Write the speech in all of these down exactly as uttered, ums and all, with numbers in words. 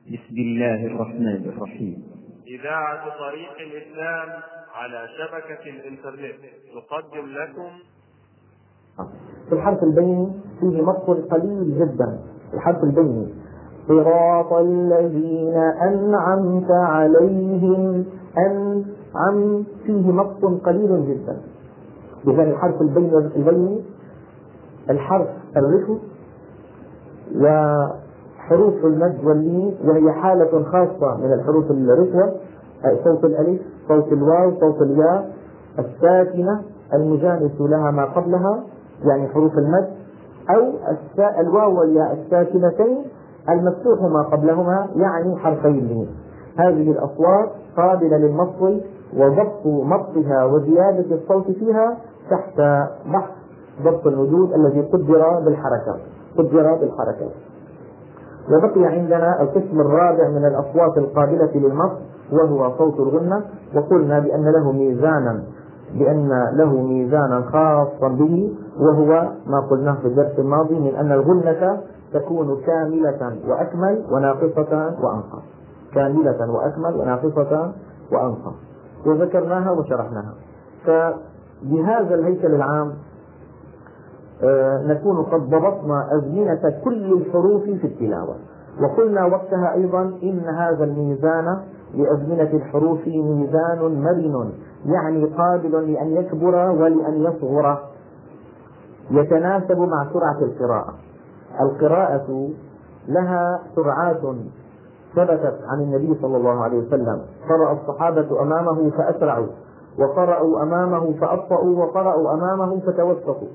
بسم الله الرحمن الرحيم. إذاعة طريق الإسلام على شبكة الإنترنت تقدم لكم. في الحرف البيني فيه مط قليل جدا. الحرف البيني صراط الذين أنعمت عليهم، أنعم فيه مط قليل جدا. بذلك الحرف البيني الحرف الرفع وحروف المد واللين، وهي حالة خاصة من الحروف الرفع، صوت الألف، صوت الواو، صوت الياء الساكنة المجانس لها ما قبلها يعني حروف المد، أو الواو والياء الساكنتين المفتوح ما قبلهما يعني حرفي اللين. هذه الأصوات قابلة للمط، وضبط مطها وزيادة الصوت فيها تحت بحث ضبط الوجود الذي قدر بالحركات قدر بالحركات. وبقي عندنا القسم الرابع من الأصوات القابلة للمط، وهو صوت الغنة. وقلنا بأن له ميزانا بأن له ميزانا خاصا به، وهو ما قلناه في الدرس الماضي من أن الغنة تكون كاملة وأكمل وناقصة وأنقص، كاملة وأكمل وناقصة وأنقص، وذكرناها وشرحناها. فبهذا الهيكل العام آه نكون قد ضبطنا أزمنة كل الحروف في التلاوة. وقلنا وقتها أيضا إن هذا الميزان لأزمنة الحروف ميزان مرن، يعني قابل لأن يكبر ولأن يصغر، يتناسب مع سرعة القراءة. القراءة لها سرعات ثبتت عن النبي صلى الله عليه وسلم، قرأ الصحابة أمامه فأسرعوا، وقرأوا أمامه فأبطأوا، وقرأوا أمامه فتوسطوا.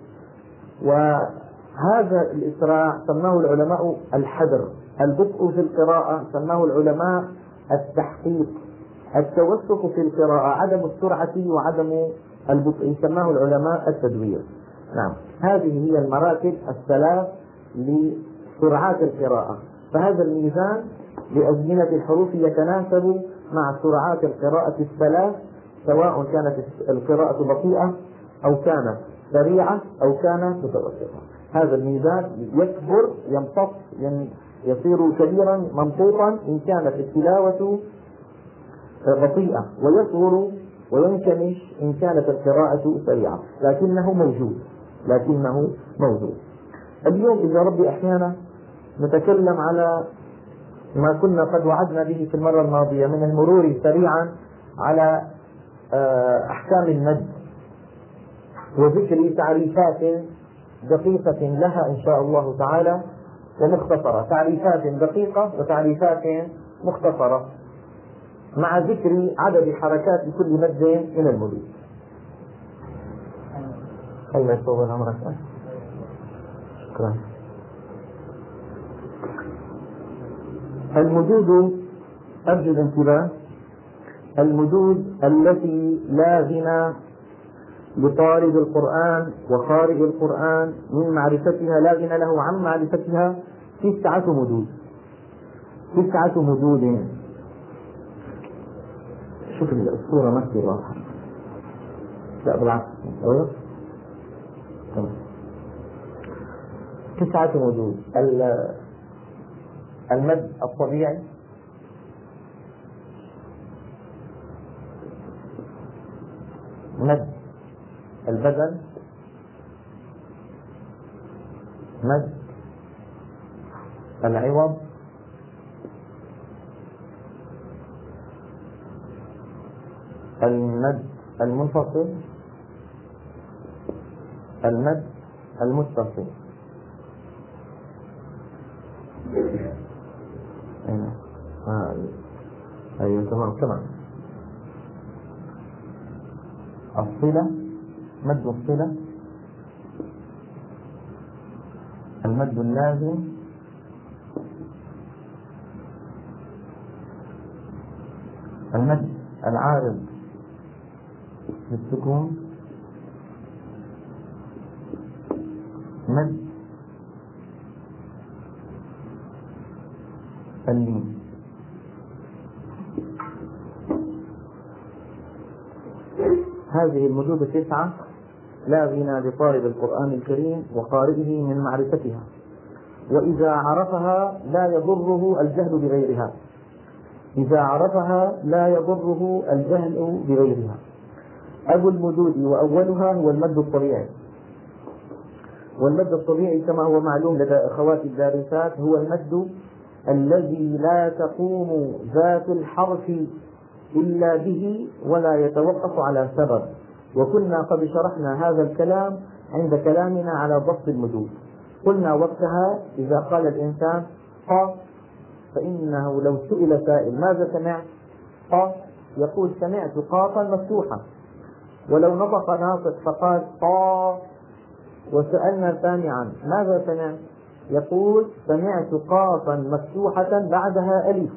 وهذا الإسراع سماه العلماء الحذر، البطء في القراءة سماه العلماء التحقيق، التوسط في القراءة عدم السرعة وعدم البطء سماه العلماء التدوير. نعم، هذه هي المراتب الثلاث لسرعات القراءة. فهذا الميزان لأزمنة الحروف يتناسب مع سرعات القراءة الثلاث، سواء كانت القراءة بطيئة أو كانت سريعة أو كانت متوسطة. هذا الميزان يكبر يمتص يصير كبيرا ممطوطا إن كانت التلاوة بطيئة، ويصغر وينكمش إن كانت القراءة سريعة، لكنه موجود لكنه موجود اليوم إذا ربي أحيانا نتكلم على ما كنا قد وعدنا به في المرة الماضية من المرور سريعا على أحكام المد، وذكر تعريفات دقيقة لها إن شاء الله تعالى ومختصرة، تعريفات دقيقة وتعريفات مختصرة، مع ذكر عدد حركات كل مد من المدود. الله يطول عمرك. شكرا. المدود أرجو الانتباه، المدود التي لا غنى لطالب القرآن وقارئ القرآن من معرفتها، لا غنى له عن معرفتها، تسعة مدود تسعة مدود شوف الصورة ما كثير واضحة، لا بالعكس أيوه تمام. تسعة مدود: المد الطبيعي، مد البدل، مد العوض، المد المنفصل، المد المتصل. آه. أيوة تمام تمام. الصلة، مد الصلة، المد اللازم، المد العارض للسكون، مد اللين. هذه المدود التسعة لا غنى لطالب القرآن الكريم وقارئه من معرفتها، وإذا عرفها لا يضره الجهل بغيرها. إذا عرفها لا يضره الجهل بغيرها. أبو المدود وأولها هو المد الطبيعي. والمد الطبيعي كما هو معلوم لدى أخوات الدارسات هو المد الذي لا تقوم ذات الحرف إلا به ولا يتوقف على سبب، وكنا قد شرحنا هذا الكلام عند كلامنا على ضبط المدود. قلنا وقتها إذا قال الإنسان ق فإنه لو سئل سائل ماذا سمعت ق يقول سمعت قافا مفتوحة، ولو نطق ناطق فقال قا وسألنا سامعا ماذا سمعت يقول سمعت قافا مفتوحة بعدها ألف.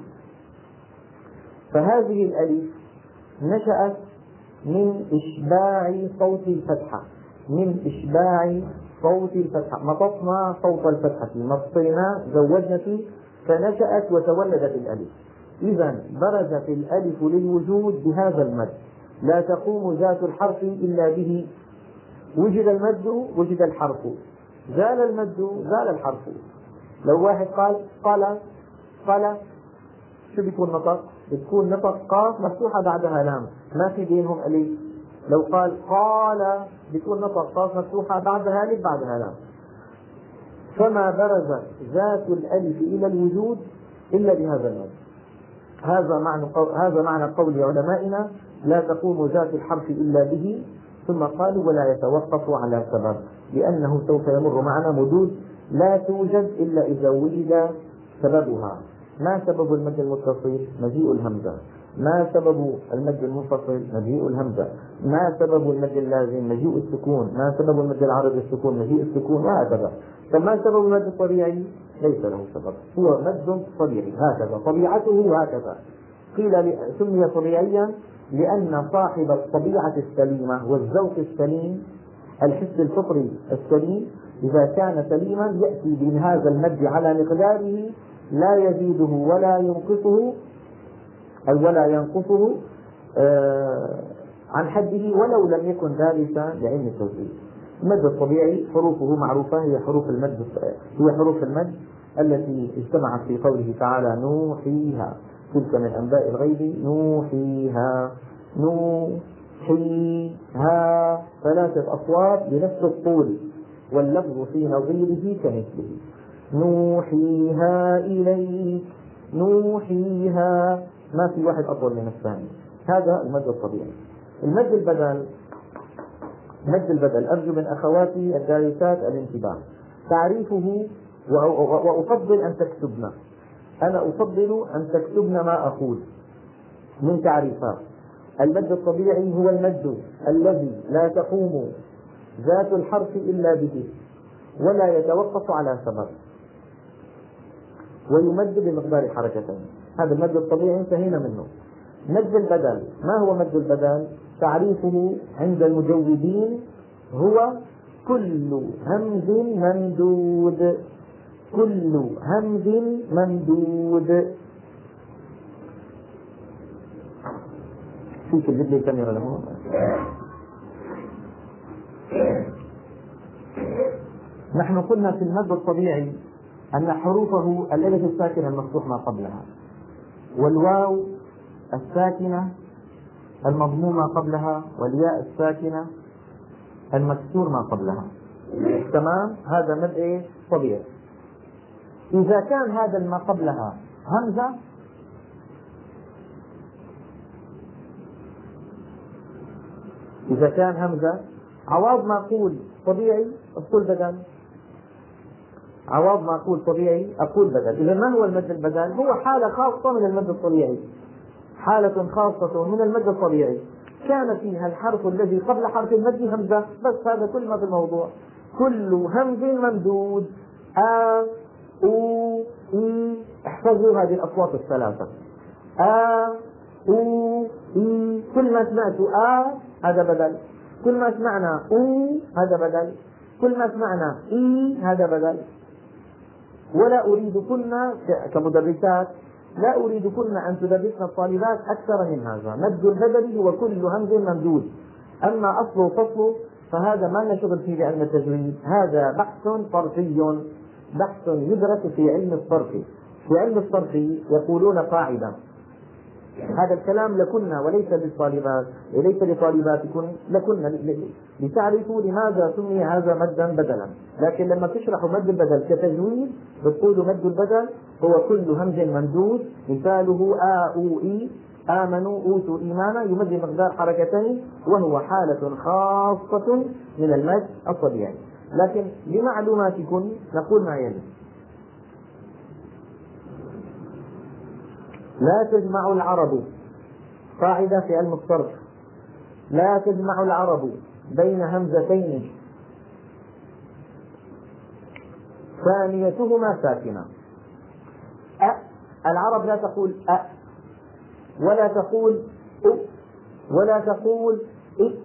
فهذه الألف نشأت من إشباع صوت الفتحة، من إشباع صوت الفتحة، مططنا صوت الفتحة مطينا زوجنا فيه فنشأت وتولدت الألف. إذا برزت الألف للوجود بهذا المد، لا تقوم ذات الحرف إلا به. وجد المد وجد الحرف، زال المد زال الحرف. لو واحد قال قال قال شو بيكون نطق؟ بتكون نطق قاف مفتوحة بعدها لام، ما في بينهم ألف. لو قال قال بتكون نطق قاف مفتوحة بعدها ألف بعدها لام. فما برز ذات الألف إلى الوجود إلا بهذا المد. هذا معنى هذا معنى قول علمائنا لا تقوم ذات الحرف إلا به. ثم قالوا ولا يتوقف على سبب، لأنه سوف يمر معنا مدود لا توجد إلا إذا وجد سببها. ما سبب المد المتصل؟ مجيء الهمزة. ما سبب المد المنفصل؟ مجيء الهمزة. ما سبب المد اللازم؟ مجيء السكون. ما سبب المد العارض السكون؟ مجيء السكون، وهكذا. فما سبب المد الطبيعي؟ ليس له سبب، هو مد طبيعي هكذا، طبيعته هكذا. قيل سمي طبيعيا لأن صاحب الطبيعة السليمة والذوق السليم، الحس الفطري السليم، إذا كان سليما يأتي بهذا المد على مقداره لا يزيده ولا ينقصه أو ولا ينقصه آه عن حده ولو لم يكن ذلك لعلم التوحيد. المد الطبيعي حروفه معروفة، هي حروف المد هي حروف المد التي اجتمعت في قوله تعالى نوحيها تلك من أنباء الغيب نوحيها. نوحيها ثلاثة أصوات بنفس الطول واللفظ في نظيره كمثله. نوحيها إليك نوحيها، ما في واحد أطول من الثاني. هذا المد الطبيعي. المد البدل، مد البدل أرجو من أخواتي الدارسات الانتباه. تعريفه، وأفضل أن تكتبنا، أنا أفضل أن تكتبن ما أقول من تعريفات. المد الطبيعي هو المد الذي لا تقوم ذات الحرف إلا به ولا يتوقف على سبب ويمد بمقدار حركتين. هذا المد الطبيعي انتهينا منه. مد البدل، ما هو مد البدل؟ تعريفه عند المجودين هو كل همز ممدود، كل همز ممدود. فيك الجد لي الكاميرا له. نحن قلنا في المد الطبيعي أن حروفه الألف الساكنة المفتوح ما قبلها، والواو الساكنة المضمومة قبلها، والياء الساكنة المكسور ما قبلها. تمام؟ هذا مد ايه؟ طبيعي. إذا كان هذا ما قبلها همزة إذا كان همزة عوض ما أقول طبيعي أقول بدل، عوض ما أقول طبيعي أقول بدل. إذا ما هو المد البدل؟ هو حالة خاصة من المد الطبيعي، حالة خاصة من المد الطبيعي كان فيها الحرف الذي قبل حرف المد همزة بس. هذا كل ما في الموضوع. كل همز ممدود، آ أو إي، احفظوا هذه الأصوات الثلاثة، آ أو إي. كل ما سمعت آ هذا بدل، كل ما سمعنا أو هذا بدل، كل ما سمعنا إي هذا بدل. ولا أريد كنا كمدرسات لا أريد كنا أن تدرسنا الطالبات أكثر من هذا. مد البدل هو كل همز ممدود. أما أصله وفصله فهذا ما لنا شغل فيه بعلم التجويد، هذا بحث طرفي بحث يدرس في علم الصرف. في علم الصرف يقولون قاعدة، هذا الكلام لكنا وليس للطالبات وليس لطالباتكم، لكنا لتعرفوا لماذا سمي هذا مدا بدلا. لكن لما تشرحوا مد البدل كتجويد بتقولوا مد البدل هو كل همز ممدود، مثاله آ أو إي، آمنوا أوتوا إيمانا، يمد مقدار حركتين، وهو حالة خاصة من المد الطبيعي. لكن لمعلوماتكم نقول ما يلي: لا تجمع العرب، قاعدة في علم الصرف، لا تجمع العرب بين همزتين ثانيتهما ساكنة. أ، العرب لا تقول أ ولا تقول أ ولا تقول إ،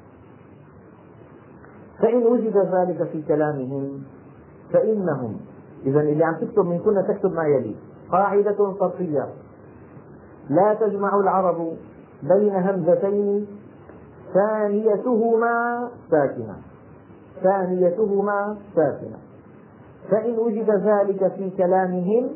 فإن وجد ذلك في كلامهم فإنهم، إذا اللي عم تكتب من كنا تكتب ما يلي: قاعدة صرفية: لا تجمع العرب بين همزتين ثانيتهما ساكنة، ثانيتهما ساكنة، فإن وجد ذلك في كلامهم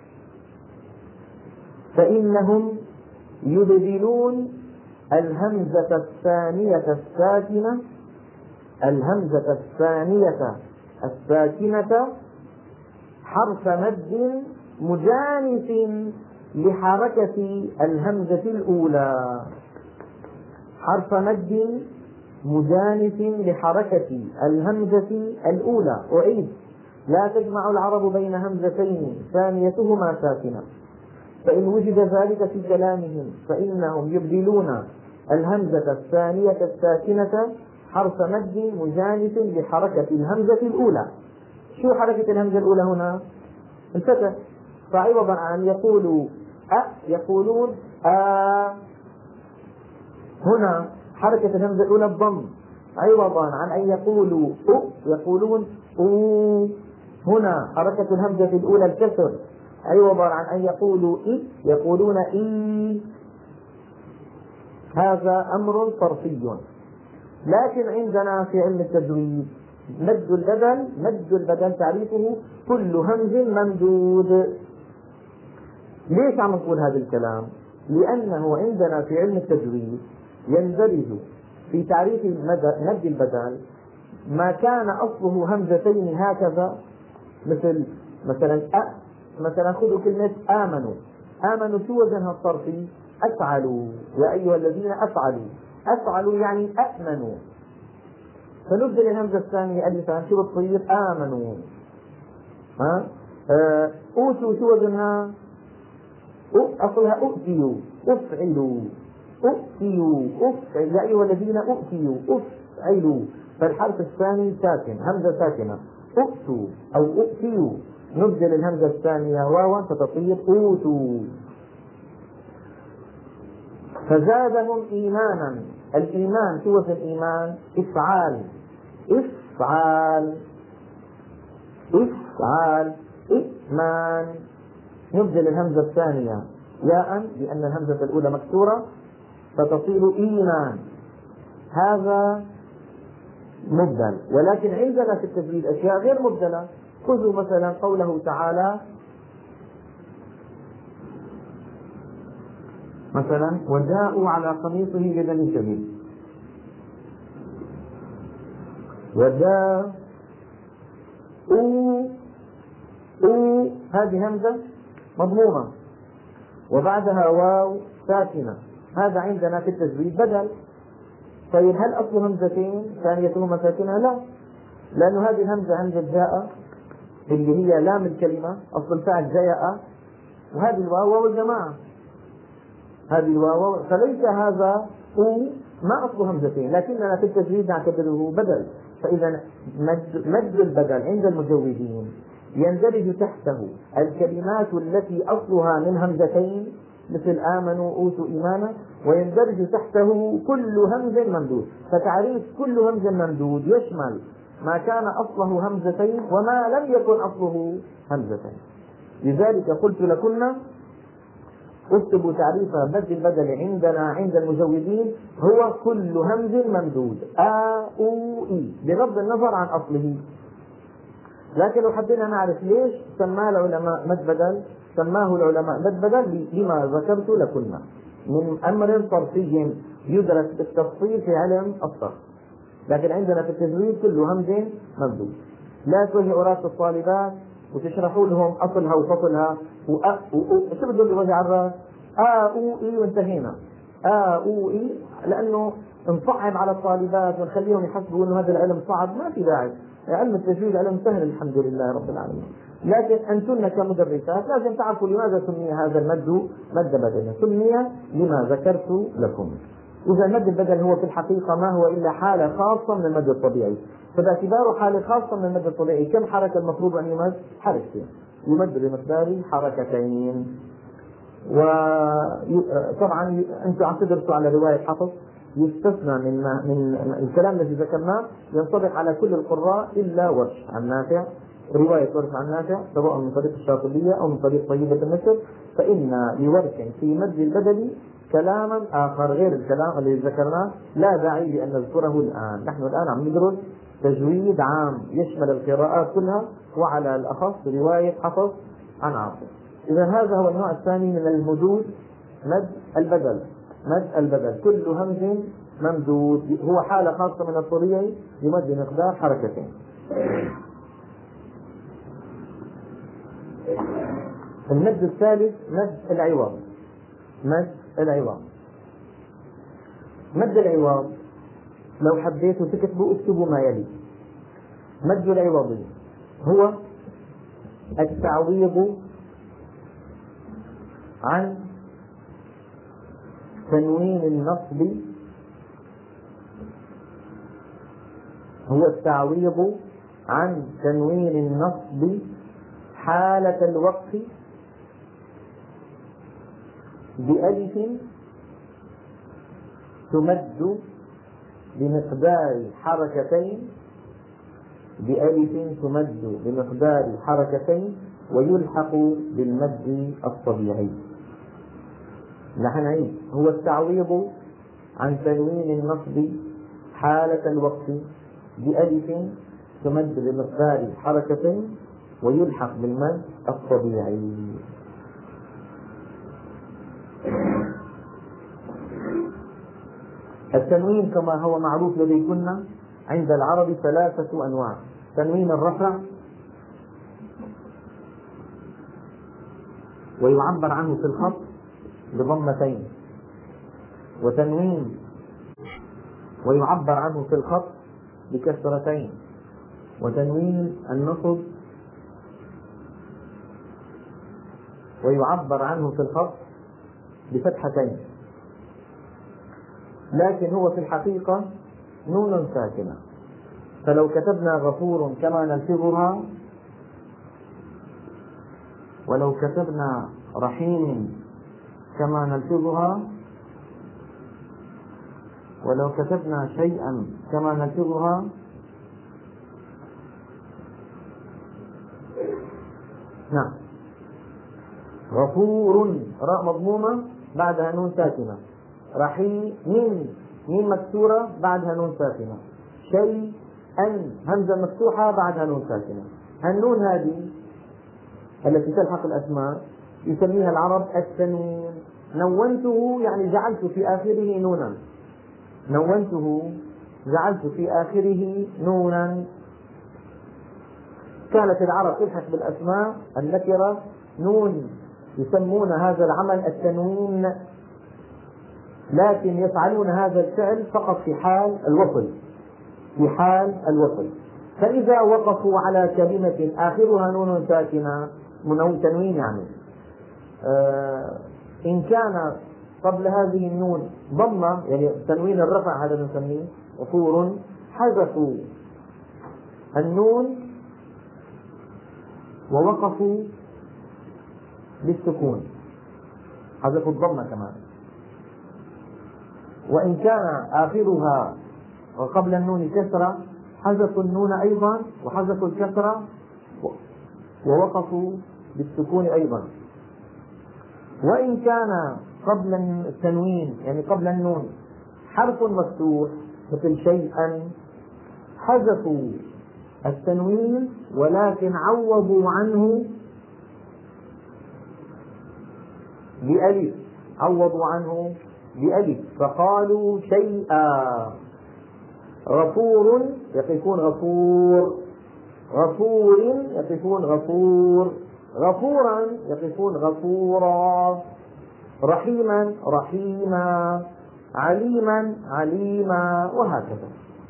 فإنهم يبدلون الهمزة الثانية الساكنة الهمزة الثانية الساكنة حرف مد مجانس لحركة الهمزة الأولى، حرف مد مجانس لحركة الهمزة الأولى. أعيد: لا تجمع العرب بين همزتين ثانيتهما ساكنة، فإن وجد ذلك في كلامهم فإنهم يبدلون الهمزة الثانية الساكنة حرف مد مجانس لحركة الهمزة الأولى. شو حركة الهمزة الأولى هنا؟ الفتح، فعوضا عن يقولوا أ يقولون آ. هنا حركة الهمزة الأولى الضم، عوضا عن أن يقولوا أ يقولون أو. هنا حركة الهمزة الأولى الكسر، عوضا عن أن يقولوا إي يقولون إي. هذا أمر صرفي. لكن عندنا في علم التجويد مد البدل، مد البدل تعريفه كل همز ممدود. ليش عم نقول هذا الكلام؟ لأنه عندنا في علم التجويد يندرج في تعريف مد البدل ما كان أصله همزتين هكذا، مثل مثلا أ، مثلا خذوا كلمة آمنوا، آمنوا شو وزنها الصرفي؟ أفعلوا، يا أيها الذين أفعلوا، أفعلوا يعني أأمنوا، فنبدل الهمزة الثانية ألفا شو بتصير؟ آمنوا. ها آه. أوتوا شو وزنها؟ أصلها أؤتيوا، أفعلوا، أؤتيوا، أفعل، يا أيها الذين أؤتيوا، أفعلوا، فالحرف الثاني ساكن، همزة ساكنة، أؤتوا أو أؤتيوا، نبدل الهمزة الثانية واوا فتصير أوتوا. فزادهم إيمانا، الإيمان شو وزن الإيمان؟ إفعال، إفعال، إفعال، إيمان، نبدل الهمزة الثانية ياء لأن الهمزة الأولى مكسورة فتصير إيمان. هذا مبدل. ولكن عندنا في التجويد أشياء غير مبدلة. خذوا مثلا قوله تعالى مثلا: وجاءوا على قميصه بدم كذب، وجاءوا أو، هذه همزة مضمومة وبعدها واو ساكنة، هذا عندنا في التجويد بدل. طيب هل أصل همزتين ثانيتهما ساكنة؟ لا، لأن هذه الهمزة همزة جاء اللي هي لام الكلمة، أصل الفعل جاء، وهذه الواو والجماعة، هذه الواو، فليس هذا أو ما أصل همزتين، لكننا في التجويد نعتبره بدل. فإذا مد, مد البدل عند المجودين يندرج تحته الكلمات التي أصلها من همزتين مثل آمنوا أوتوا إيمانا، ويندرج تحته كل همز ممدود. فتعريف كل همز ممدود يشمل ما كان أصله همزتين وما لم يكن أصله همزتين. لذلك قلت لكنا اكتبوا تعريف مد البدل عندنا عند المجودين هو كل همز ممدود، آ أو إي، بغض النظر عن أصله. لكن لو حبينا نعرف ليش سماه العلماء مد بدل، سماه العلماء مد بدل لما ذكرت لكم من أمر صرفي يدرس بالتفصيل في علم الصرف. لكن عندنا في التجويد كله همزة ممدود. لا تواجهوا راس الطالبات وتشرحوا لهم أصلها وفصلها وأ شو بدهم بوجه الراس؟ آ أو إي وانتهينا. آ أو إي، لأنه نصعب على الطالبات ونخليهم يحسبوا إنه هذا العلم صعب. ما في داعي، علم التجويد علم سهل الحمد لله رب العالمين. لكن أنتن كمدرسات لازم تعرفوا لماذا سمي هذا المد مد بدل. سمي لما ذكرت لكم. إذا المد البدل هو في الحقيقة ما هو إلا حالة خاصة من المد الطبيعي، فباعتباره حالة خاصة من المد الطبيعي كم حركة المفروض أن يمد؟ حركتين، يمد بمقدار حركتين. وطبعا أنتم عم تدرسوا على رواية حفص، يستثنى من, من الكلام الذي ذكرناه ينطبق على كل القراء إلا ورش عن نافع، رواية ورش عن نافع سواء من طريق الشاطبية أو من طريق طيبة النشر، فإن لورش في مد البدل كلاما آخر غير الكلام الذي ذكرناه لا داعي لأن نذكره الآن. نحن الآن عم ندرس تجويد عام يشمل القراءات كلها وعلى الأخص رواية حفص عن عاصم. إذا هذا هو النوع الثاني من المدود، مد البدل. مد البدل كل همز ممدود، هو حالة خاصة من الطبيعي يمد بمقدار حركتين. المد الثالث مد العوض. مد العوض مد العوض لو حبيتوا تكتبوا اكتبوا ما يلي. مد العوض هو التعويض عن تنوين النصب، هو التعويض عن تنوين النصب حالة الوقف بألف تمد بمقدار حركتين، بألف تمد بمقدار حركتين ويلحق بالمد الطبيعي. نحن نعيد، هو التعويض عن تنوين النصب حالة الوقف بألف تمد بمقدار حركتين ويلحق بالمد الطبيعي. التنوين كما هو معروف لديكن عند العرب ثلاثة أنواع: تنوين الرفع ويعبر عنه في الخط بضمتين، وتنوين ويعبر عنه في الخط بكسرتين، وتنوين النصب ويعبر عنه في الخط بفتحتين. لكن هو في الحقيقة نون ساكنة، فلو كتبنا غفور كما نلفظها، ولو كتبنا رحيم كما نلفظها، ولو كتبنا شيئا كما نلفظها، نعم، غفور راء مضمومة بعدها نون ساكنة، رحيم ميم ميم مكسورة بعدها نون ساكنة، شيء أن همزة مفتوحة بعدها نون ساكنة. النون هذه التي تلحق الأسماء يسميها العرب التنوين. نونته يعني جعلت في آخره نونا، نونته جعلت في آخره نونا. كانت العرب تلحق بالأسماء النكرة نون، يسمون هذا العمل التنوين، لكن يفعلون هذا الفعل فقط في حال الوصل، في حال الوصل. فإذا وقفوا على كلمة آخرها نون ساكنة تنوين يعني آه إن كان قبل هذه النون ضمة يعني تنوين الرفع هذا نسميه وفور، حذفوا النون ووقفوا بالسكون، حذفوا الضمة كمان. وإن كان آخرها وقبل النون كسرة حذفوا النون أيضا وحذفوا الكسرة ووقفوا بالسكون أيضا. وإن كان قبل التنوين يعني قبل النون حرف مفتوح مثل شيئا حذفوا التنوين ولكن عوضوا عنه بألف، عوضوا عنه بألف فقالوا شيئا. غفور يقفون غفور، غفور يقفون غفور، غفورا يقفون غفورا، رحيما رحيما، عليما عليما، وهكذا.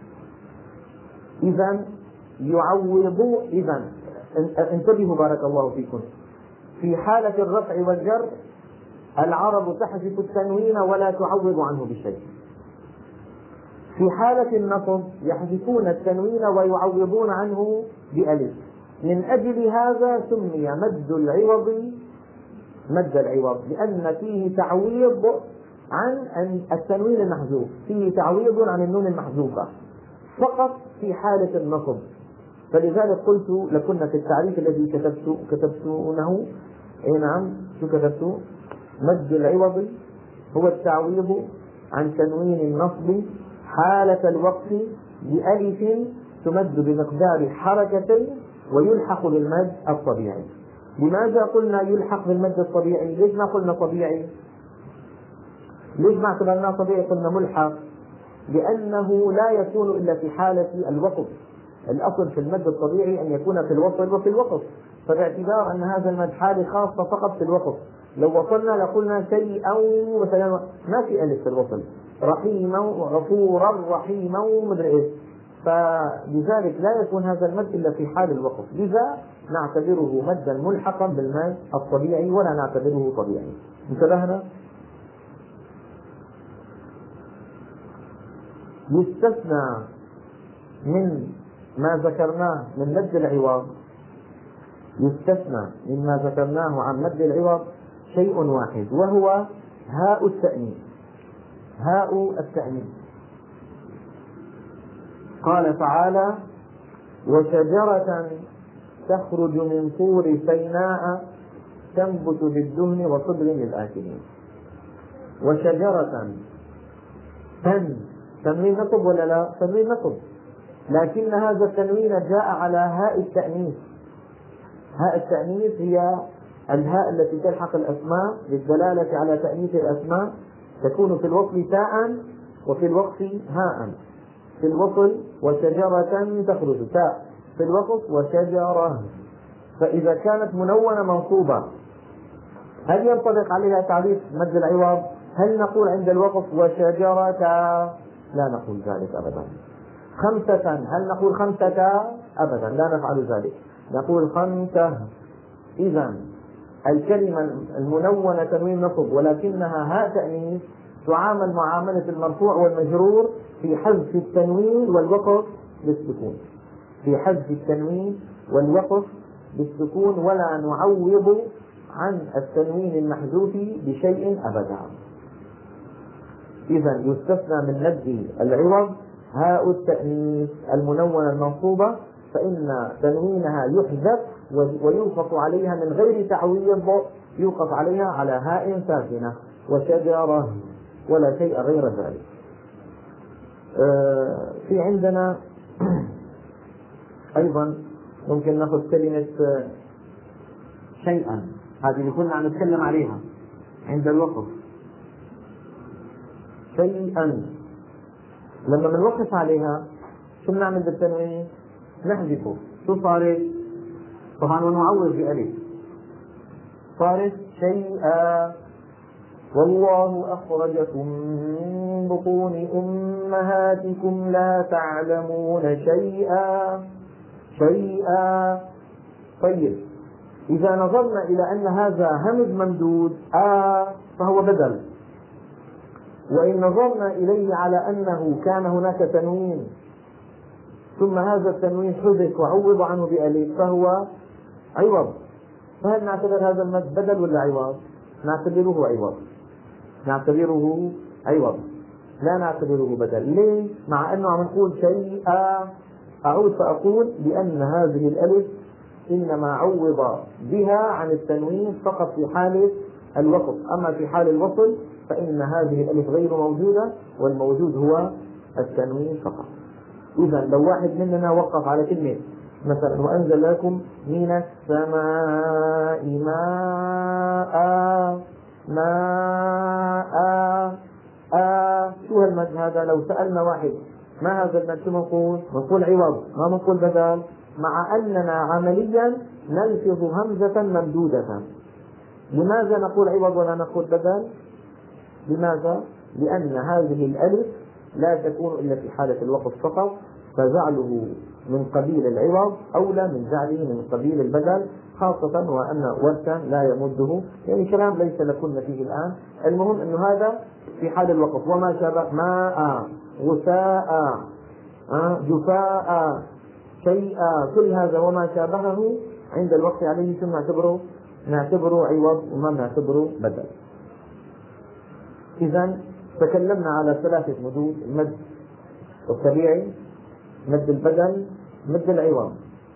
إذا يعوضوا. إذا انتبهوا بارك الله فيكم، في حالة الرفع والجر العرب تحذف التنوين ولا تعوض عنه بشيء. في حالة النصب يحذفون التنوين ويعوضون عنه بألف. من أجل هذا سمي مد العوض مد العوض، لأن فيه تعويض عن التنوين المحذوف، فيه تعويض عن النون المحذوفة فقط في حالة النصب. فلذلك قلت لكنا في التعريف الذي كتبت كتبتونه اي نعم شو كتبت؟ مد العوض هو التعويض عن تنوين النصب حالة الوقف بألف تمد بمقدار حركة ويلحق بالمد الطبيعي. لماذا قلنا يلحق بالمد الطبيعي؟ ليش ما قلنا طبيعي؟ ليش ما اعتبرناه طبيعي قلنا ملحق؟ لأنه لا يكون إلا في حالة الوقف. الأصل في المد الطبيعي أن يكون في الوصل وفي الوقف، فباعتبار أن هذا المد حالة خاصة فقط في الوقف. لو وصلنا لقلنا شيئا مثلا ما في ألف في الوصل، رحيما وغفورا رحيما ومدري ايش، فلذلك لا يكون هذا المد إلا في حال الوقف. لذا نعتبره مدا ملحقا بالمد الطبيعي ولا نعتبره طبيعي. انتبهنا؟ يستثنى من ما ذكرناه من مد العوض، يستثنى مما ذكرناه عن مد العوض شيء واحد، وهو هاء التأنيث. هاء التأنيث قال تعالى: وشجرة تخرج من طور سيناء تنبت بالدهن وصبغ للآكلين. وشجرة تن تنوين نصب ولا لا؟ تنوين نصب، لكن هذا التنوين جاء على هاء التأنيث. هاء التأنيث هي الهاء التي تلحق الأسماء للدلالة على تأنيث الأسماء، تكون في الوصل تاء وفي الوقف هاء. في الوصل وشجرة تخرج تاء، في الوقف وشجرة. فإذا كانت منونة منصوبة هل ينطبق عليها تعريف مد العوض؟ هل نقول عند الوقف وشجرة؟ لا نقول ذلك أبدا. خمسة هل نقول خمسة؟ أبدا لا نفعل ذلك، نقول خمسة. إذا الكلمة المنونة تنوين نصب ولكنها هاء تأنيث تعامل معاملة المرفوع والمجرور في حذف التنوين والوقف بالسكون، في حذف التنوين والوقف بالسكون، ولا نعوض عن التنوين المحذوف بشيء أبدا. إذا يستثنى من مد العوض هاء التأنيث المنونة المنصوبة، فإن تنوينها يحذف ويوقف عليها من غير تعويض، يوقف عليها على هاء ساكنة وشجرة ولا شيء غير ذلك. آه في عندنا أيضا ممكن نأخذ كلمة شيئا، هذه اللي كنا عم نتكلم عليها عند الوقف. شيئا لما بنوقف عليها شو بنعمل بالتنوين؟ نحذفه. شو صارت؟ طبعا ونعوض بألف، صارت شيئا. والله أخرجكم من بطون أمهاتكم لا تعلمون شيئا شيئا. طيب إذا نظرنا إلى أن هذا همز ممدود آ فهو بدل، وإن نظرنا إليه على أنه كان هناك تنوين ثم هذا التنوين حذف وعوض عنه بألف فهو عوض. فهل نعتبر هذا المد بدل ولا عوض؟ نعتبره عوض، نعتبره عوض لا نعتبره بدل. ليه؟ مع أنه عم نقول شيئا. أعود فأقول بأن هذه الألف إنما عوض بها عن التنوين فقط في حالة الوقف، أما في حال الوصل فإن هذه الألف غير موجودة والموجود هو التنوين فقط. إذا لو واحد مننا وقف على كلمة مثلا وأنزل لكم من السماء ماء ماء آه. شو هالمد هذا؟ لو سألنا واحد ما هذا المد شو نقول؟ نقول عوض، ما نقول بدل، مع أننا عمليا نلفظ همزة ممدودة. لماذا نقول عوض ولا نقول بدل؟ لماذا؟ لأن هذه الألف لا تكون إلا في حالة الوقف فقط، فجعله من قبيل العوض أولى من جعله من قبيل البدل، خاصة وأن ورثا لا يمده، يعني كلام ليس لكن فيه الآن. المهم أنه هذا في حال الوقف. وما شابه ماء غثاء جفاء شيئا، كل هذا وما شابهه عند الوقف عليه ثم نعتبره نعتبره عوض وما نعتبره بدل. إذن تكلمنا على ثلاثة مدود: المد الطبيعي، مد البدل، مد العوض.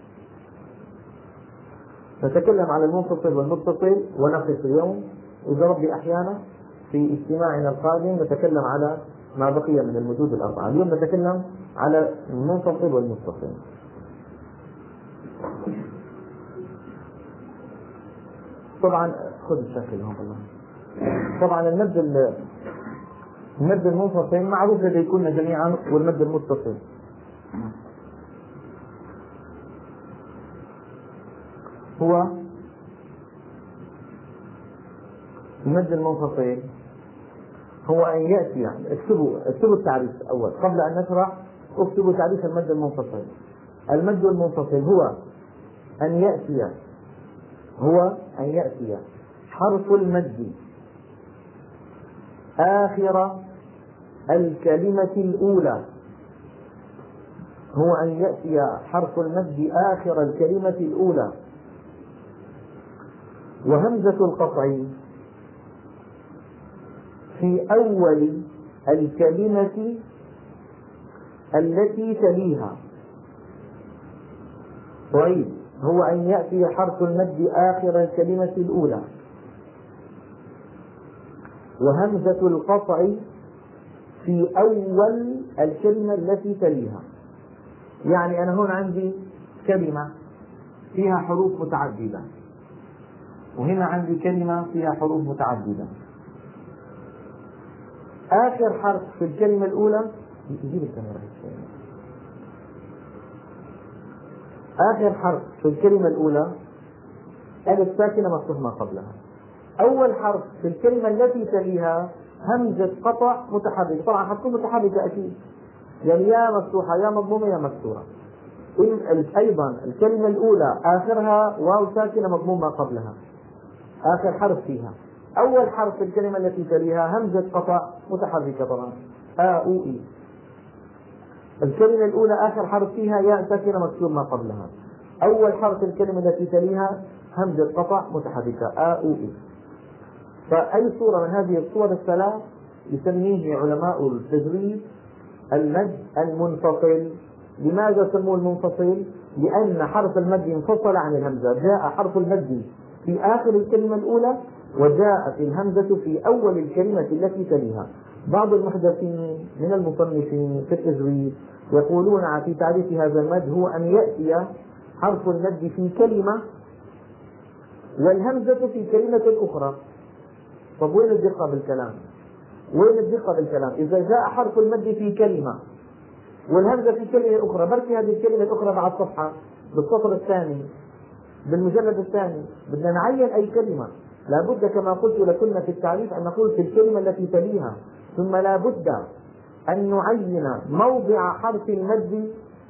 نتكلم على المنفصل والمتصل ونقف اليوم، إذا ربي أحيانا في اجتماعنا القادم نتكلم على ما بقي من المدود الأربعة. اليوم نتكلم على المنفصل والمتصل. طبعا خذ الشكل هون والله. طبعا المد المد المنفصل معروف لديكم جميعا، والمد المتصل هو المد المنفصل هو أن يأتي، يعني اكتبوا اكتبوا التعريف أول قبل أن نشرح. اكتبوا تعريف المد المنفصل. المد المنفصل هو أن يأتي هو أن يأتي حرف المد آخر الكلمة الأولى هو أن يأتي حرف المد آخر الكلمة الأولى، وهمزة القطع في أول الكلمة التي تليها. طيب، هو أن يأتي حرف المد آخر الكلمة الأولى وهمزة القطع في أول الكلمة التي تليها. يعني أنا هون عندي كلمة فيها حروف متعددة، وهنا عندي كلمة فيها حروف متعددة. آخر حرف في الكلمة الأولى جيب الكاميرا. آخر حرف في الكلمة الأولى ألف ساكنة مفتوح ما قبلها. أول حرف في الكلمة التي تليها همزة قطع متحركة، طبعا حتكون متحركة أكيد، يعني يا مفتوحة يا مضمومة يا مكسورة. أيضا الكلمة الأولى آخرها واو ساكنة مضموم ما قبلها، آخر حرف فيها. أول حرف في الكلمة التي تليها همزة قطع متحركة طبعا آ أو إي. الكلمة الأولى آخر حرف فيها ياء ساكنة مكسور ما قبلها. أول حرف في الكلمة التي تليها همزة قطع متحركة آ أو إي. فأي صورة من هذه الصور الثلاث يسميه علماء التجويد المد المنفصل. لماذا سموه المنفصل؟ لأن حرف المد انفصل عن الهمزة، جاء حرف المد في آخر الكلمة الأولى وجاءت الهمزة في أول الكلمة التي تليها. بعض المحدثين من المصنفين في التجويد يقولون في تعريف هذا المد هو أن يأتي حرف المد في كلمة والهمزة في كلمة أخرى. طب وين الدقة بالكلام؟ وين الدقة بالكلام؟ إذا جاء حرف المد في كلمة والهمزة في كلمة أخرى، بركي هذه الكلمة الأخرى بعد صفحة بالسطر الثاني بالمجلد الثاني، بدنا نعين أي كلمة. لابد كما قلت لكم في التعريف أن نقول في الكلمة التي تليها، ثم لابد أن نعين موضع حرف المد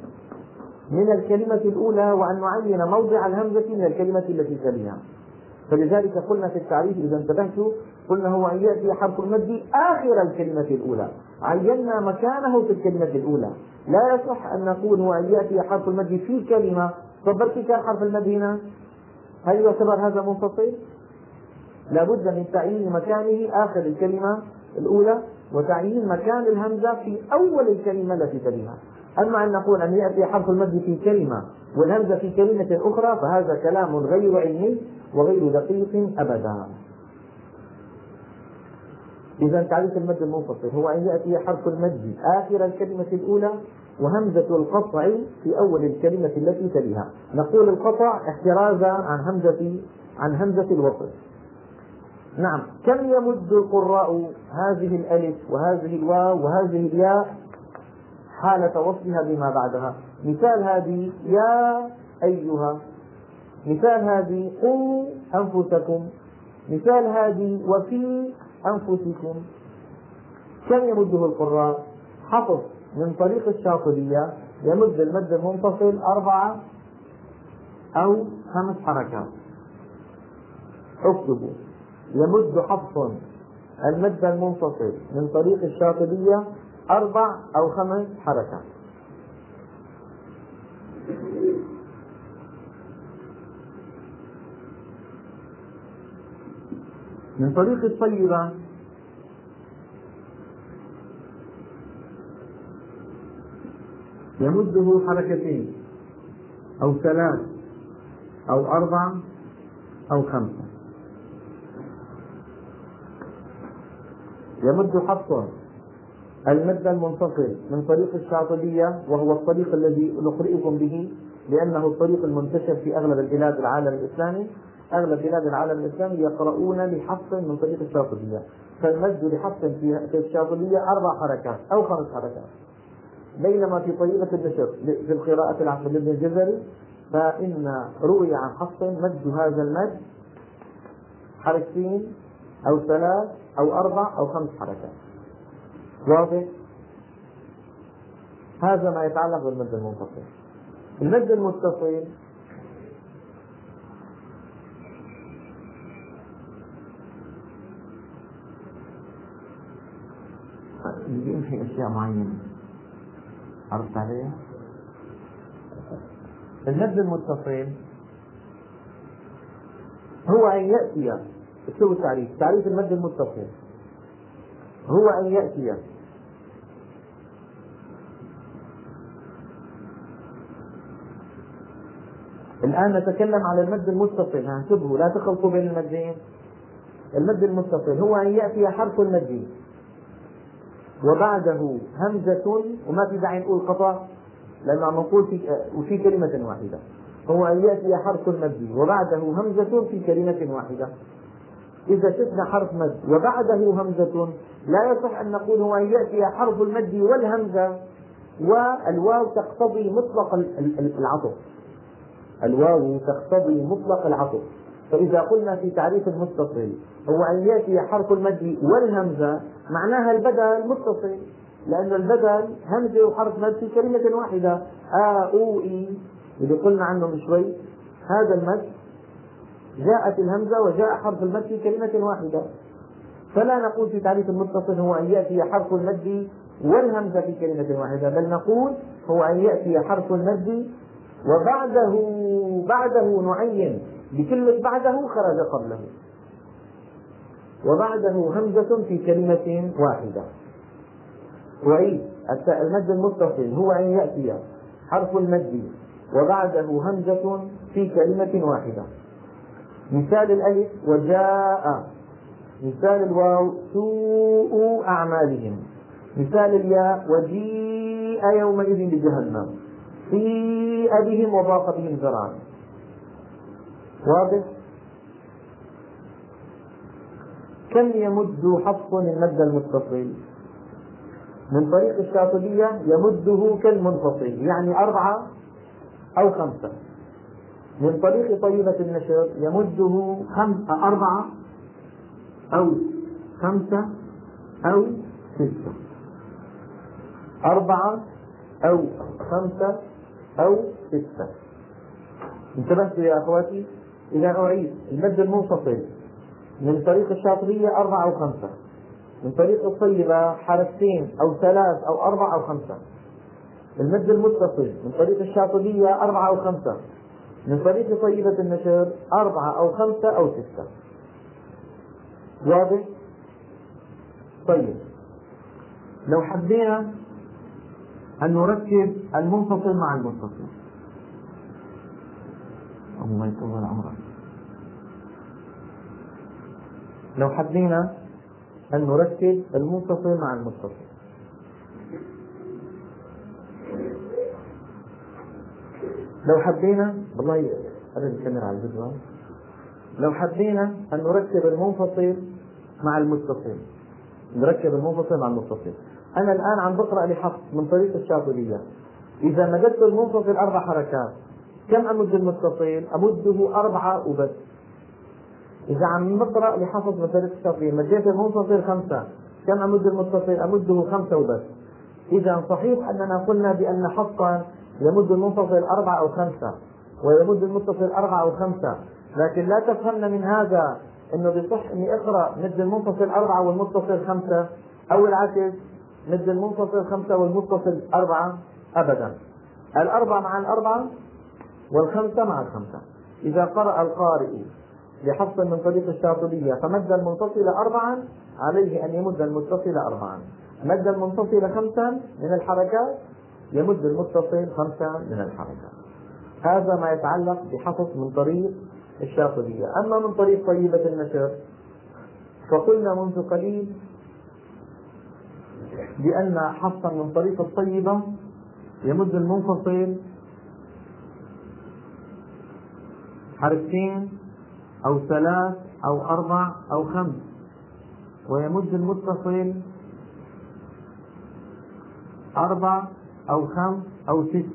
من الكلمة الأولى، وأن نعين موضع الهمزة من الكلمة التي تليها. فلذلك قلنا في التعريف إذا انتبهتوا قلنا هو أن يأتي حرف المد آخر الكلمة الأولى، عينا مكانه في الكلمة الأولى. لا يصح أن نقول هو أن يأتي حرف المد في كلمة. فبركي كان حرف المد هنا، هل يعتبر هذا منفصل؟ لابد من تعيين مكانه آخر الكلمة الأولى وتعيين مكان الهمزة في أول الكلمة التي تليها. أما أن نقول أن يأتي حرف المد في كلمة والهمزة في كلمة أخرى فهذا كلام غير علمي وغير دقيق أبدا. إذا تعريف المد المنفصل هو أن يأتي حرف المد آخر الكلمة الأولى وهمزة القطع في أول الكلمة التي تليها. نقول القطع احترازا عن همزة عن همزة الوصل. نعم. كم يمد القراء هذه الألف وهذه الواو وهذه الياء حالة وصلها بما بعدها؟ مثال هذه يا أيها، مثال هذه قوا أنفسكم، مثال هذه وفي أنفسكم. كم يمده القراء؟ حفص من طريق الشاطبية يمد المد المنفصل أربعة أو خمس حركات. اكتبوا: يمد حفص المد المنفصل من طريق الشاطبية أربع أو خمس حركات. من طريق الطيبة يمده حركتين أو ثلاث أو أربع أو خمسة. يمد حفص المد المنفصل من طريق الشاطبية، وهو الطريق الذي نقرئكم به لأنه الطريق المنتشر في أغلب البلاد العالم الإسلامي. أغلب بلاد العالم الإسلامي يقرؤون لحفص من طريق الشاطبية، فالمد لحفص في الشاطبية أربع حركات أو خمس حركات. بينما في طريقة النشر في القراءة العصر لابن الجزري فإن روي عن حفص مد هذا المد حركتين أو ثلاث أو أربع أو خمس حركات. واضح؟ هذا ما يتعلق بالمد المنفصل. المد المتصل في أشياء معينة عرفت عليها. المد المتصل هو أن يأتي، شو التعريف؟ تعريف المد المتصل هو أن يأتي الآن نتكلم على المد المتصل، انتبهوا لا تخلطوا بين المدين. المد المتصل هو أن يأتي حرف المد وبعده همزة، وما في داعي نقول قطع لأنه عم نقول في وفي كلمة واحدة. هو أن يأتي حرف المد وبعده همزة في كلمة واحدة. إذا شفنا حرف مد وبعده همزة لا يصح أن نقول هو أن يأتي حرف المد والهمزة والواو تقتضي مطلق العطف. الواو تقتضي مطلق العطف. فإذا قلنا في تعريف المتصل هو أن يأتي حرف المد والهمزة معناها البدل متصل، لأن البدل همزة وحرف مد في كلمة واحدة. آ أو إي اللي قلنا عنه من شوي، هذا المد جاءت الهمزة وجاء حرف المد في كلمة واحدة. فلا نقول في تعريف المتصل هو أن يأتي حرف المد والهمزة في كلمة واحدة، بل نقول هو أن يأتي حرف المد وبعده بعده نعين بكلمة بعده خرج قبله، وبعده همزة في كلمة واحدة. وعيد المد المتصل هو أن يأتي حرف المد وبعده همزة في كلمة واحدة. مثال الألف وجاء، مثال الواو سوء أعمالهم، مثال الياء وجيء يومئذ بجهنم، سيء بهم وضاق بهم ذرعا. واضح؟ كم يمد حفص المد المتصل؟ من طريق الشاطبية يمده كالمنفصل، يعني أربعة أو خمسة. من طريق طيبة النشر يمده خمسة أربعة أو خمسة أو ستة. أربعة أو خمسة أو ستة. انتبهتوا يا أخواتي؟ إذا أعيد المد المنفصل من طريق الشاطبية أربعة أو خمسة، من طريق الطيبة حركتين أو ثلاث أو أربعة أو خمسة. المد المتصل من طريق الشاطبية أربعة أو خمسة، من طريق طيبة النشر أربعة أو خمسة أو ستة. واضح؟ طيب، لو حبينا أن نركب المنفصل مع المتصل، الله يطول عمرك، لو حبينا أن نركب المنفصل مع المتصل. لو حبينا والله أرد الكاميرا على الجدول، لو حبينا أن نركب المنفصل مع المتصل، نركب المنفصل مع المتصل. أنا الآن عم بقرأ لحفص من طريق الشاطبية، إذا مددت المنفصل أربع حركات كم أمد المتصل؟ أمده أربعة وبس. إذا عم بقرأ لحفص من طريق الشاطبية مديت المنفصل خمسة كم أمد المتصل؟ أمده خمسة وبس. إذا صحيح أننا قلنا بأن حفصا يمد المنفصل أربعة أو خمسة ويمد المتصل أربعة أو خمسة، لكن لا تفهمنا من هذا أنه بصح أني أقرأ مد المنفصل أربعة والمتصل خمسة، أو العكس مد المنفصل خمسة والمتصل أربعة، أبدا. الأربعة مع الأربعة والخمسة مع الخمسة. إذا قرأ القارئ لحفص من طريق الشاطبية فمد المنفصل أربعا عليه أن يمد المتصل أربعا، مد المنفصل خمسا من الحركات يمد المتصل خمسة من الحركات. هذا ما يتعلق بحفص من طريق الشاطبية. أما من طريق طيبة النشر فقلنا منذ قليل بأن حفصا من طريق الطيبة يمد المنفصل حركتين أو ثلاث أو أربع أو خمس، ويمد المتصل أربع أو خمس أو ست.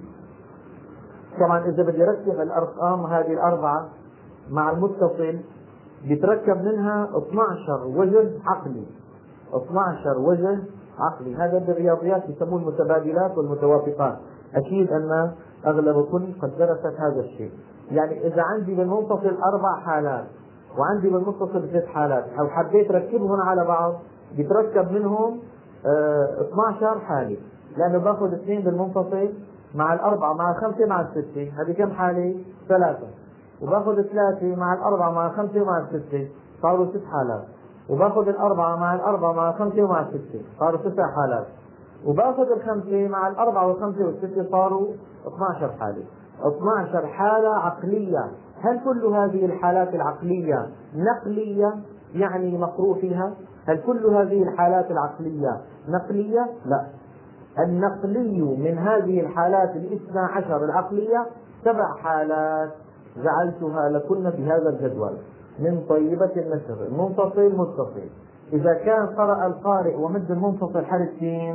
طبعا إذا بدي أركب الأرقام هذه الأربعة مع المتصل بيتركب منها اثني عشر وجه عقلي، اثني عشر وجه عقلي. هذا بالرياضيات يسموه المتبادلات والمتوافقات، أكيد أن أغلبكم قد درست هذا الشيء. يعني إذا عندي بالمنفصل أربع حالات وعندي بالمتصل ست حالات، أو حبيت ركبهم على بعض بيتركب منهم اه اثني عشر حالة، لأنه باخذ اثنين بالمنفصل مع الأربعة مع الخمسة مع الستة، هذه كم حالة؟ ثلاثة. وباخذ ثلاثة مع الأربعة مع الخمسة مع الستة صاروا ست حالات، وباخذ الأربعة مع الأربعة مع الخمسة ومع الستة صاروا تسع حالات، وباخذ الخمسة مع الأربعة والخمسة والستة صاروا اثني عشر حالة. اثني عشر حالة عقلية. هل كل هذه الحالات العقلية نقلية يعني مقروء فيها؟ هل كل هذه الحالات العقلية نقلية؟ لا. النقلي من هذه الحالات الاثنى عشر العقلية سبع حالات جعلتها لكن بهذا الجدول من طيبة النشر. منفصل متصل، إذا كان قرأ القارئ ومد المنفصل حركتين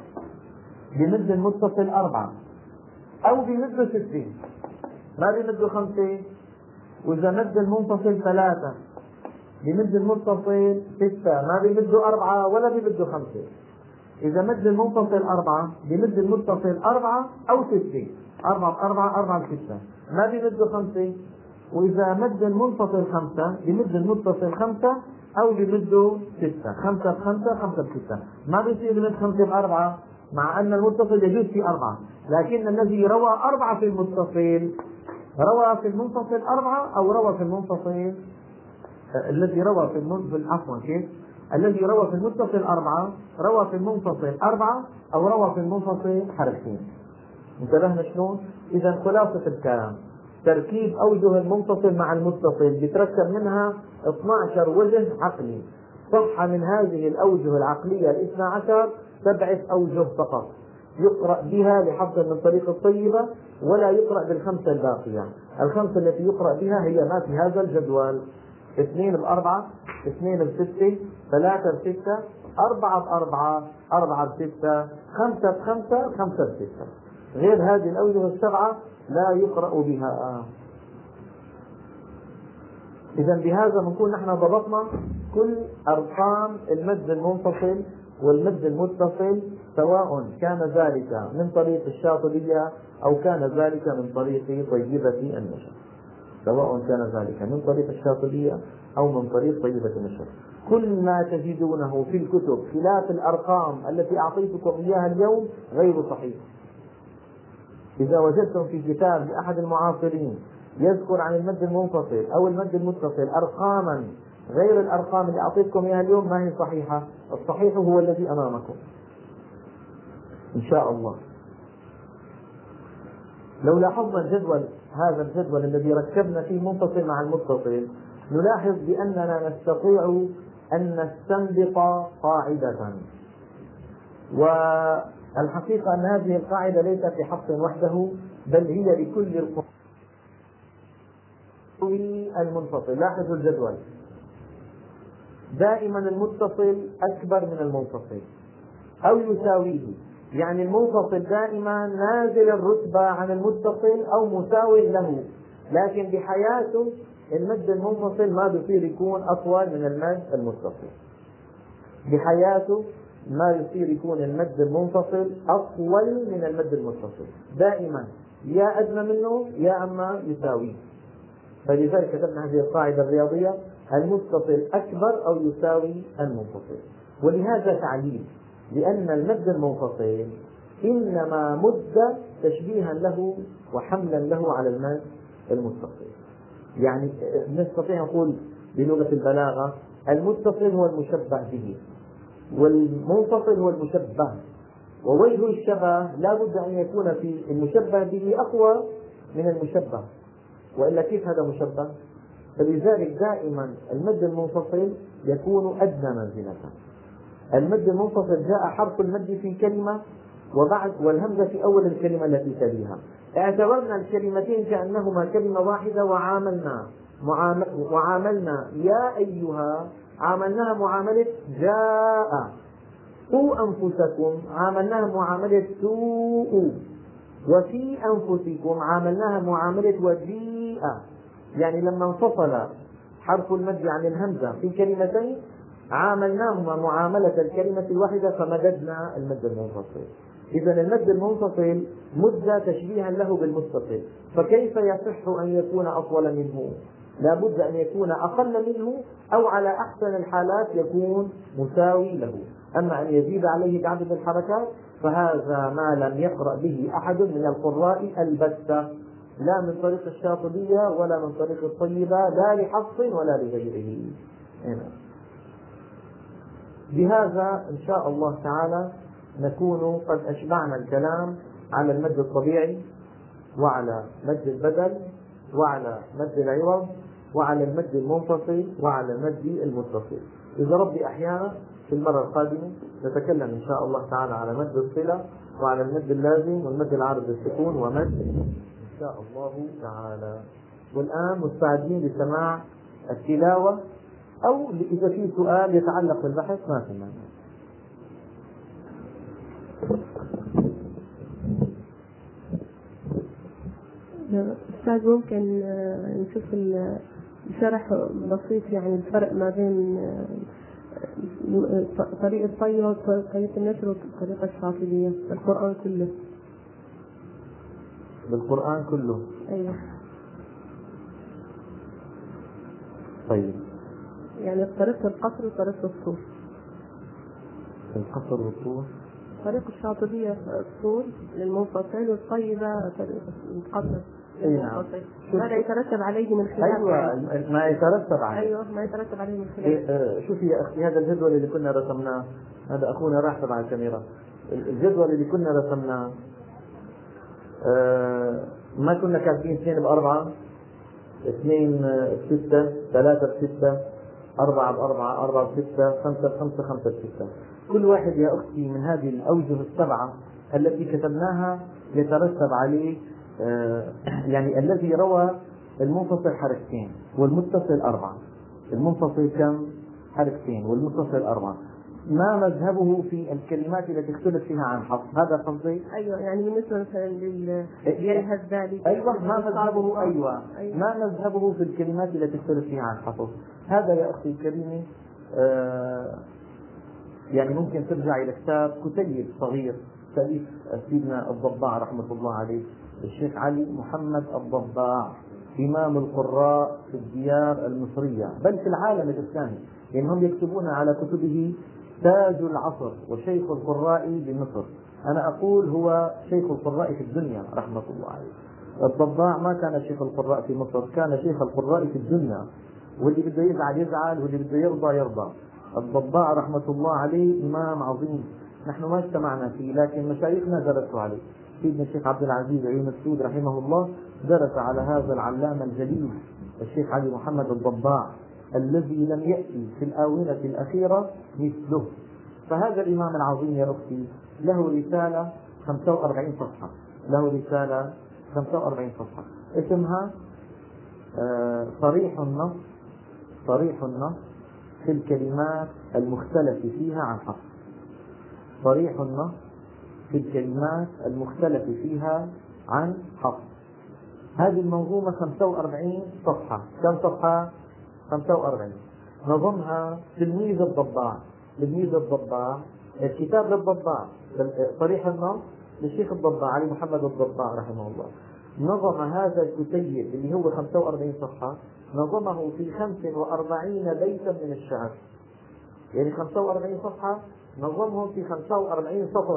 بمد المتصل أربعة أو بمد ستين ما بمد خمسة، وإذا مد المنفصل ثلاثة بمد المتصل ستة ما بمد أربعة ولا بمد خمسة. إذا مد المنفصل أربعة بمد المتصل أربعة أو ستة، أربعة أربعة أربعة ستة ما بمد خمسة. وإذا مد المنفصل خمسة بمد المتصل خمسة أو بمده ستة، خمسة بخمسة خمسة بستة ما بيصير بمد خمسة بأربعة، مع أن المتصل يجوز في أربعة، لكن الذي روى أربعة في المتصل روى في المنفصل أربعة أو روى في المنفصل الذي روى في المنفصل عفوا كيف الذي روى في المتصل أربعة روى في المنفصل أربعة أو روى في المنفصل حركتين. انتبهنا شلون؟ إذا خلاصة الكلام تركيب أوجه المنفصل مع المتصل بيتركب منها اثني عشر وجه عقلي. صح من هذه الأوجه العقلية الاثنى عشر سبعة أوجه فقط يقرأ بها لحفظ من طريق الطيبة، ولا يقرأ بالخمسة الباقية. الخمسة التي يقرأ بها هي ما في هذا الجدول: اثنين بأربعة، اثنين بستة، ثلاثة بستة، أربعة بأربعة، أربعة بستة، خمسة بخمسة، خمسة بستة. غير هذه الأوجه السبعة لا يقرأ بها. إذا بهذا بنكون نحن ضبطنا كل أرقام المد المنفصل والمد المتصل، سواء كان ذلك من طريق الشاطبية أو كان ذلك من طريق طيبة النشر. سواء كان ذلك من طريق الشاطبية أو من طريق طيبة النشر، كل ما تجدونه في الكتب خلاف الأرقام التي أعطيتكم إياها اليوم غير صحيح. إذا وجدتم في كتاب لأحد المعاصرين يذكر عن المد المنفصل أو المد المتصل أرقاما غير الأرقام اللي أعطيتكم إياها اليوم ما هي صحيحة، الصحيح هو الذي أمامكم إن شاء الله. لو لاحظنا الجدول، هذا الجدول الذي ركبنا فيه منفصل مع المتصل، نلاحظ بأننا نستطيع أن نستنبط قاعدة، والحقيقة أن هذه القاعدة ليست لحفص وحده، بل هي لكل القرآن المنفصل. لاحظوا الجدول، دائما المتصل أكبر من المنفصل أو يساويه، يعني المنفصل دائما نازل الرتبة عن المتصل أو مساوي له، لكن بحياته المد المنفصل ما بيصير يكون أطول من المد المتصل. بحياته ما يصير يكون المد المنفصل أطول من المد المتصل، دائما يا أدنى منه يا أما يساويه. فلذلك كتبنا هذه القاعدة الرياضية: المتصل أكبر أو يساوي المنفصل. ولهذا تعليل، لأن المد المنفصل إنما مد تشبيها له وحملا له على المد المتصل. يعني نستطيع نقول بلغة البلاغة المتصل هو المشبه به، والمنفصل هو المشبه، ووجه الشبه لا بد أن يكون في المشبه به أقوى من المشبه، وإلا كيف هذا مشبه؟ فلذلك دائما المد المنفصل يكون أدنى منزلة. المد المنفصل جاء حرف المد في كلمة وبعد والهمزة في أول الكلمة التي تليها، اعتبرنا الكلمتين كأنهما كلمة واحدة وعاملنا وعاملنا يا أيها عاملناها معاملة جاء، قوا أنفسكم عاملناها معاملة سوء، وفي أنفسكم عاملناها معاملة وجيء. يعني لما انفصل حرف المد عن الهمزة في كلمتين عاملناهما معاملة الكلمة الواحدة فمددنا المد المنفصل. إذا المد المنفصل مد تشبيها له بالمتصل، فكيف يصح أن يكون أطول منه؟ لا بد أن يكون أقل منه، أو على أحسن الحالات يكون مساوي له. أما أن يزيد عليه بعدد الحركات فهذا ما لم يقرأ به أحد من القراء البتة، لا من طريق الشاطبية ولا من طريق الطيبة، لا لحفص ولا لغيره. بهذا إن شاء الله تعالى نكون قد أشبعنا الكلام على المد الطبيعي وعلى مد البدل وعلى مد العوض وعلى المد المنفصل وعلى المد المتصل. إذا ربي أحيانا في المرة القادمة نتكلم إن شاء الله تعالى على مد الصلة وعلى المد اللازم والمد العارض للسكون ومد إن شاء الله تعالى. والآن مستعدين لسماع التلاوة، أو إذا في سؤال يتعلق بالبحث ما في مانع. أستاذ ممكن نشوف الشرح بسيط، يعني الفرق ما بين طريقة الطية وطريقة النشر والطريقة الشاطبية بالقرآن كله؟ بالقرآن كله؟ أيوة. طيب، يعني طريقة القصر وطريقة الطول. القصر والطول؟ طريقة الشاطبية الطول للمنفصل، والطيبة القصر للمنفصل. ماذا يترتب عليه من خلال؟ أيوة، ما يترتب عليه. أيوة، ما يترتب عليه من خلال. إيه، شوفي يا أختي، هذا الجدول اللي كنا رسمناه، هذا أخونا راح تبع الكاميرا، الجدول اللي كنا رسمناه آه ما كنا كاتبين اثنين بأربعة، اثنين بستة، ثلاثة بستة، أربعة بأربعة، أربعة بستة، خمسة بخمسة، خمسة بستة. كل واحد يا أختي من هذه الأوجه السبعة التي كتبناها يترتب عليه آه يعني الذي روى المنفصل حركتين والمتصل أربعة. المنفصل كم؟ حركتين، والمتصل أربعة. ما مذهبه في الكلمات التي اختلف فيها عن حفص؟ هذا قصدي. ايوه، يعني بالنسبه مثلا للهزالي. ايوه، ما مذهبه؟ ايوه, أيوة. ما مذهبه في الكلمات التي اختلف فيها عن حفص؟ هذا يا اختي الكريمه آه يعني ممكن ترجع الى كتاب كتيب صغير تأليف سيدنا الضباع رحمه الله عليه، الشيخ علي محمد الضباع، إمام القراء في الديار المصرية بل في العالم الإسلامي، لأنهم يكتبون على كتبه تاج العصر وشيخ القراء بمصر. أنا أقول هو شيخ القراء في الدنيا رحمة الله عليه. الضباع ما كان شيخ القراء في مصر، كان شيخ القراء في الدنيا، واللي بده يزعل يزعل واللي بده يرضى يرضى. الضباع رحمة الله عليه إمام عظيم، نحن ما اجتمعنا فيه لكن مشايخنا درسوا عليه. سيدنا الشيخ عبد العزيز عيون السود رحمه الله درس على هذا العلامة الجليل الشيخ علي محمد الضباع الذي لم يأتي في الآونة الأخيرة مثله. فهذا الإمام العظيم يا أختي له رسالة خمسة وأربعين صفحة، له رسالة خمسة وأربعين صفحة اسمها آه صريح النص، صريح النص في الكلمات المختلف فيها عن حق. صريح النص في الكلمات المختلف فيها عن حق. هذه المنظومة خمسة وأربعين صفحة. كم صفحة؟ خمسة وأربعين. نظمها تلميذ الضباع، تلميذ الضباع، الكتاب للضباع، صريح النص للشيخ الضباع علي محمد الضباع رحمه الله. نظم هذا الكتيب اللي هو خمسة وأربعين صفحة، نظمه في خمسة وأربعين بيتا من الشعر. يعني خمسة وأربعين صفحة نظمهم في خمسة وأربعين سطر.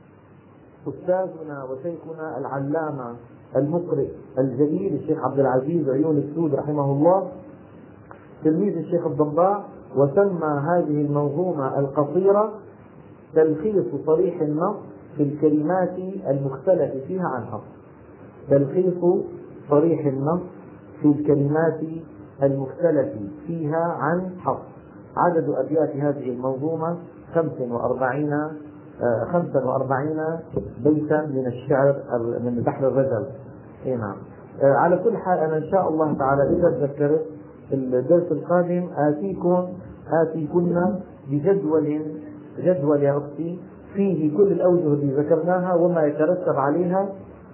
أستاذنا وشيخنا العلامة المقرئ الجليل الشيخ عبد العزيز عيون السود رحمه الله تلميذ الشيخ الضباع، وسمى هذه المنظومة القصيرة تلخيص صريح النص في الكلمات المختلف فيها عن حق. تلخيص صريح النص في الكلمات المختلف فيها عن حق. عدد أبيات هذه المنظومة خمسة وأربعين خمسة وأربعين بيتا من الشعر من بحر الرجل. إيه نعم. على كل حال أنا إن شاء الله تعالى إذا تذكرت الدرس القادم آتيكم آتيكن بجدول جدول يا أختي فيه كل الأوجه اللي ذكرناها وما يترتب عليها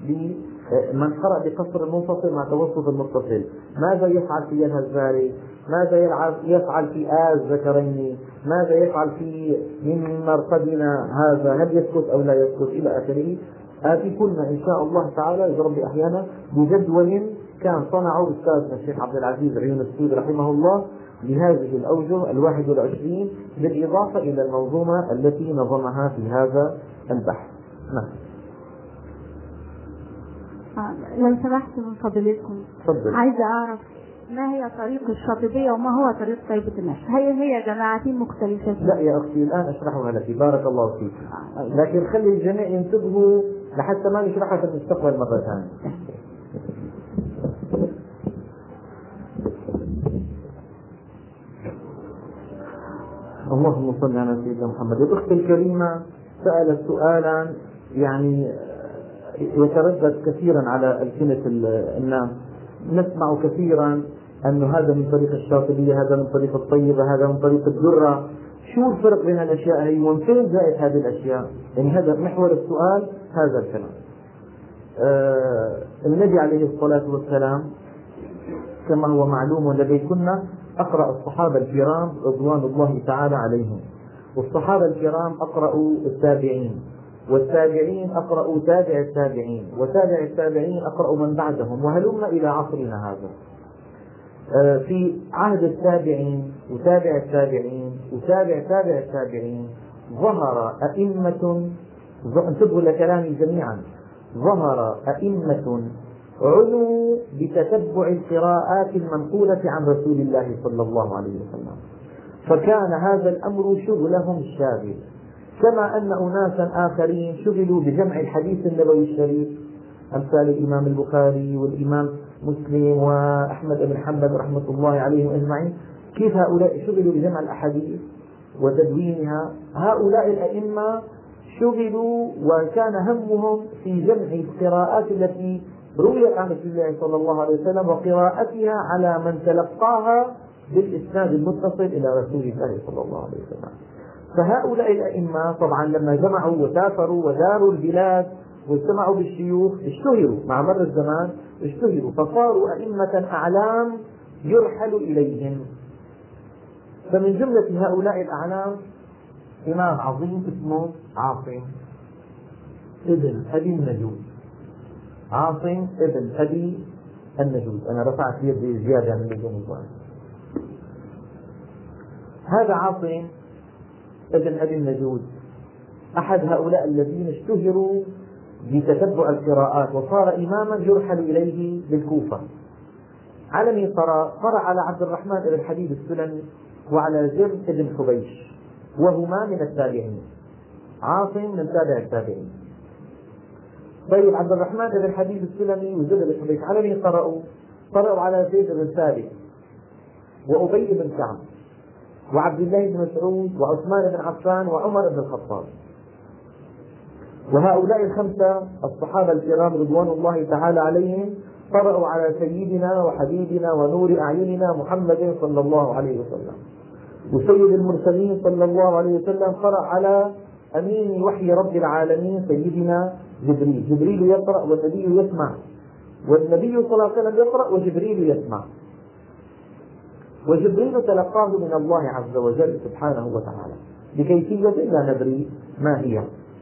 لمن قرأ بقصر المنفصل مع توسط المتصل. ماذا يفعل في ينهى الزاري؟ ماذا يفعل في آز ذكرين؟ ماذا يفعل في من مرقدنا هذا؟ هل يسكت أو لا يسكت إلى آخره. آتيكن إن شاء الله تعالى إذا ربي أحيانا بجدول كان صنعه أستاذنا الشيخ عبد العزيز عيون السود رحمه الله بهذه الأوجه الواحد والعشرين، بالإضافة إلى المنظومة التي نظمها في هذا البحث. نعم. لو سمحت من فضيلتكم، عايزة أعرف ما هي طريق الشاطبية وما هو طريق طيبة النشر؟ هي هي جماعتين مختلفتين؟ لا يا أختي الآن أشرحها لك بارك الله فيك، لكن خلي الجميع ينتبهوا لحتى ما نشرحها في المستقبل مرة ثانية. اللهم صل على سيدنا محمد. الأخت الكريمة سألت سؤالا يعني يتردد كثيرا على ألسنة الناس. نسمع كثيرا أن هذا من طريق الشاطبية، هذا من طريق الطيبة، هذا من طريق الدرة. شو الفرق بين الأشياء هي ومن فين جاءت هذه الأشياء؟ يعني هذا محور السؤال، هذا الكلام. آه النبي عليه الصلاة والسلام كما هو معلوم لديكن أقرأ الصحابة الكرام رضوان الله تعالى عليهم، والصحابة الكرام أقرأوا التابعين، والتابعين أقرأوا تابع التابعين، وتابع التابعين أقرأوا من بعدهم، وهلم إلى عصرنا هذا. في عهد التابعين وتابع التابعين وتابع تابع التابعين ظهر أئمة، انتبهوا لكلامي جميعا، ظهر أئمة عنوا بتتبع القراءات المنقولة عن رسول الله صلى الله عليه وسلم، فكان هذا الأمر شغلهم الشاغل. كما أن أناسا آخرين شغلوا بجمع الحديث النبوي الشريف أمثال الإمام البخاري والإمام مسلم وأحمد بن حنبل رحمة الله عليهم أجمعين، كيف هؤلاء شغلوا بجمع الأحاديث وتدوينها. هؤلاء الأئمة شغلوا وكان همهم في جمع القراءات التي رويت عن رسول الله صلى الله عليه وسلم وقراءتها على من تلقاها بالإسناد المتصل إلى رسول الله صلى الله عليه وسلم. فهؤلاء الأئمة طبعا لما جمعوا وسافروا وداروا البلاد واجتمعوا بالشيوخ اشتهروا مع مر الزمان، اشتهروا فصاروا أئمة أعلام يرحل إليهم. فمن جملة هؤلاء الأعلام إمام عظيم اسمه عاصم ابن أبي النجود. عاصم ابن أبي النجود، أنا رفعت يدي زيادة من النجوم الظاهر. هذا عاصم ابن أبي النجود أحد هؤلاء الذين اشتهروا بتتبع القراءات، وصار إماما يرحل إليه بالكوفة. على من قرأ؟ قرأ على عبد الرحمن بن حبيب السلمي وعلى زر بن حبيش، وهما من التابعين. عاصم من تابع التابعين. طيب عبد الرحمن بن حبيب السلمي وزر بن حبيش على من قرأوا؟ قرأوا على زيد بن ثابت، وأبي بن كعب وعبد الله بن مسعود وعثمان بن عفان وعمر بن الخطاب. وهؤلاء الخمسة الصحابة الكرام رضوان الله تعالى عليهم قرأوا على سيدنا وحبيبنا ونور أعيننا محمد صلى الله عليه وسلم. وسيد المرسلين صلى الله عليه وسلم قرأ على أمين وحي رب العالمين سيدنا جبريل. جبريل يقرأ والنبي يسمع، والنبي صلى الله عليه وسلم يقرأ وجبريل يسمع. وجبريل تلقاه من الله عز وجل سبحانه وتعالى بكيفية لا ندري ما هي.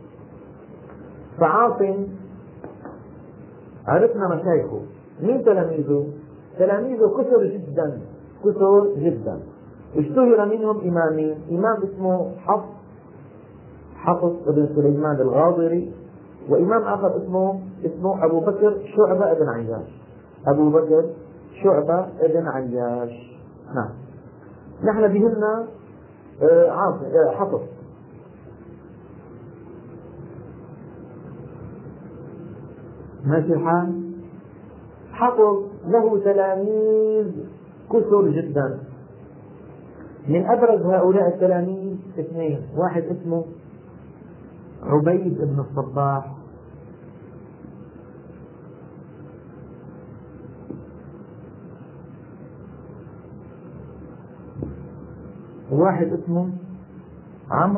فعاصم عرفنا مشايخه. من تلاميذه؟ تلاميذه كثر جدا كثر جدا. اشتهر منهم إمامين، إمام اسمه حفص حفص بن سليمان الغاضري، وإمام آخر اسمه اسمه أبو بكر شعبة بن عياش. أبو بكر شعبة بن عياش. نعم. نحن بهمنا عاصم حفص. ماشي الحال؟ حفص له تلاميذ كثر جدا. من أبرز هؤلاء التلاميذ اثنين، واحد اسمه عبيد بن الصباح، وواحد اسمه عمرو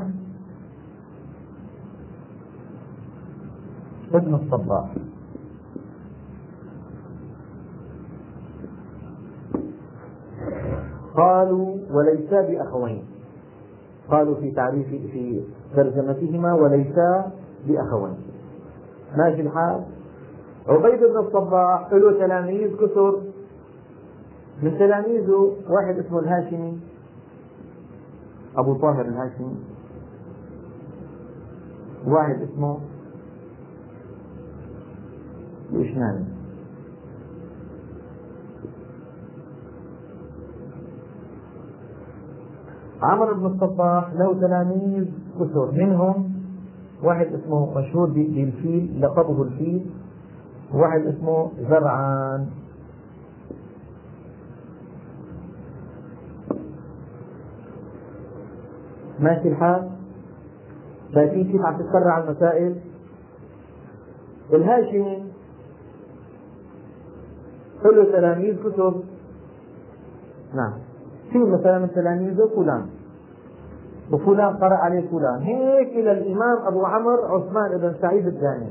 بن الصباح. قالوا وليسا بأخوين، قالوا في تعريف في ترجمتهما وليسا بأخوين. ماشي الحال؟ عبيد بن الصباح له تلاميذ كثر. من تلاميذه واحد اسمه الهاشمي أبو طاهر الهاشمي، واحد اسمه الإشناني. عمرو بن الصباح له تلاميذ كثر، منهم واحد اسمه مشهور بالفيل لقبه الفيل، وواحد اسمه زرعان. ماشي الحال؟ شايفين كيف عم تتفرع المسائل؟ الهاشمي له تلاميذ كثر. نعم. في مثلا من تلاميذه فلان وفلان قرأ عليه فلان، هيك إلى الإمام أبو عمرو عثمان بن سعيد الداني.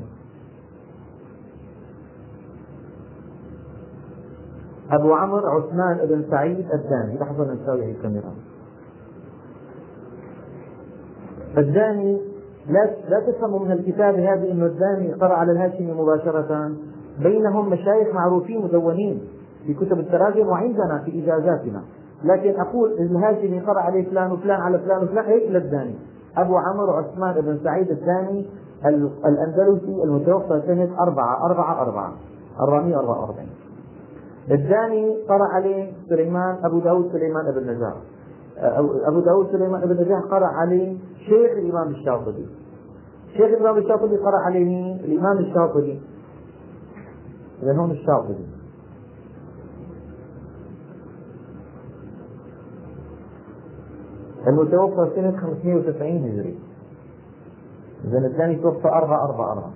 أبو عمرو عثمان بن سعيد الداني. لحظة نسوي هي الكاميرا. الداني لا لا تفهموا من الكتاب هذا إنه الداني قرأ على الهاشمي مباشرة، بينهم مشايخ معروفين مدونين في كتب التراجم وعندنا في إجازاتنا، لكن أقول الهاشمي قرأ عليه فلان وفلان على فلان وفلان هيك للداني. أبو عمرو عثمان بن سعيد الداني الأندلسي المتوفى سنة أربعة أربعة أربعة أربعمائة وأربعة وأربعين. الداني قرأ عليه سليمان أبو داود سليمان بن نجاح. أبو داود سليمان بن نجاح قرأ عليه شيخ الإمام الشاطبي. شيخ الإمام الشاطبي قرأ عليه الإمام الشاطبي. إذن هون الشاطبي. المتوفى سنة خمسمائة وتسعين هجري. إذن الثاني توفى أربعة أربعة أربعة.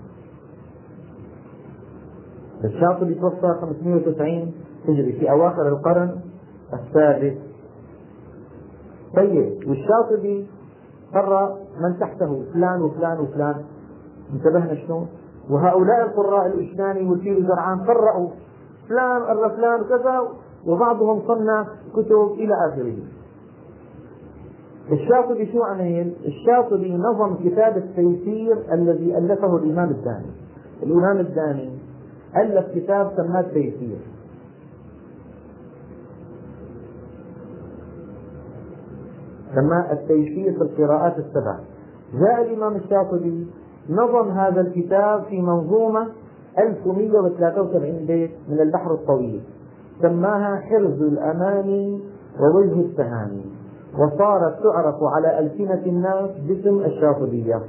الشاطبي توفى خمسمائة وتسعين هجري في أواخر القرن السادس. طيب، والشاطبي قرأ من تحته فلان وفلان وفلان. انتبهنا شلون؟ وهؤلاء القراء الإشناني والفيل وزرعان قرأوا فلان قرأ فلان وكذا، وبعضهم صنف كتب إلى آخره. الشاطبي شو عمل؟ الشاطبي نظم كتاب التيسير الذي ألفه الإمام الداني. الإمام الداني ألف كتاب سماه التيسير. سماه التيسير في القراءات السبع. جاء الإمام الشاطبي نظم هذا الكتاب في منظومة ألف ومئة وثلاثة وسبعين بيت من البحر الطويل، سماها حرز الأماني ووجه التهاني، وصارت تعرف على ألسنة الناس باسم الشاطبية.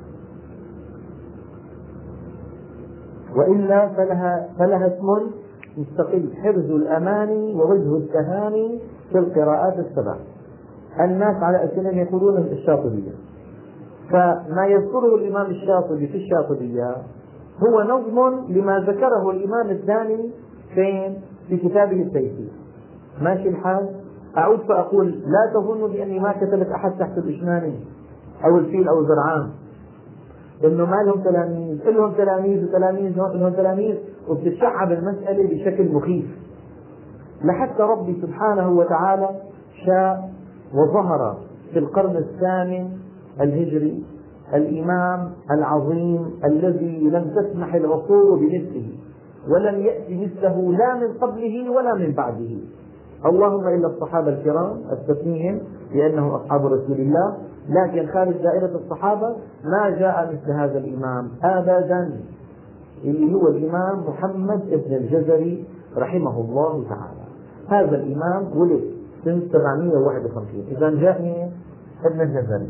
وإلا فلها, فلها اسم مستقل، حرز الأماني ووجه التهاني في القراءات السبع. الناس على ألسنتهم يقولون الشاطبية. فما يذكره الإمام الشاطبي في الشاطبية هو نظم لما ذكره الإمام الثاني فين؟ في كتابه التيسير. ماشي الحال؟ أعود فأقول لا تظنوا بأني ما كتبت أحد تحت الإشماني أو الفيل أو الزرعان إنه ما لهم تلاميذ، لهم تلاميذ وتلاميذ لهم تلاميذ، وبتتشعب المسألة بشكل مخيف، لحتى ربي سبحانه وتعالى شاء وظهر في القرن الثامن الهجري الإمام العظيم الذي لم تسمح العصور بمثله ولم يأتي مثله لا من قبله ولا من بعده، اللهم إلا الصحابة الكرام التسميهم لأنهم أصحاب رسول الله، لكن خارج دائرة الصحابة ما جاء مثل هذا الإمام أبدا، اللي هو الإمام محمد بن الجزري رحمه الله تعالى. هذا الإمام ولد سنة سبعمائة وواحد وخمسين. إذا جاءني ابن الجزري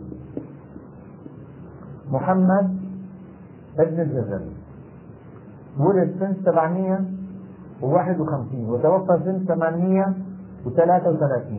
محمد ابن الجزري ولد سنة سبعمائة وواحد وخمسين وتوفى سنة ثمانمائة وثلاثة وثلاثين،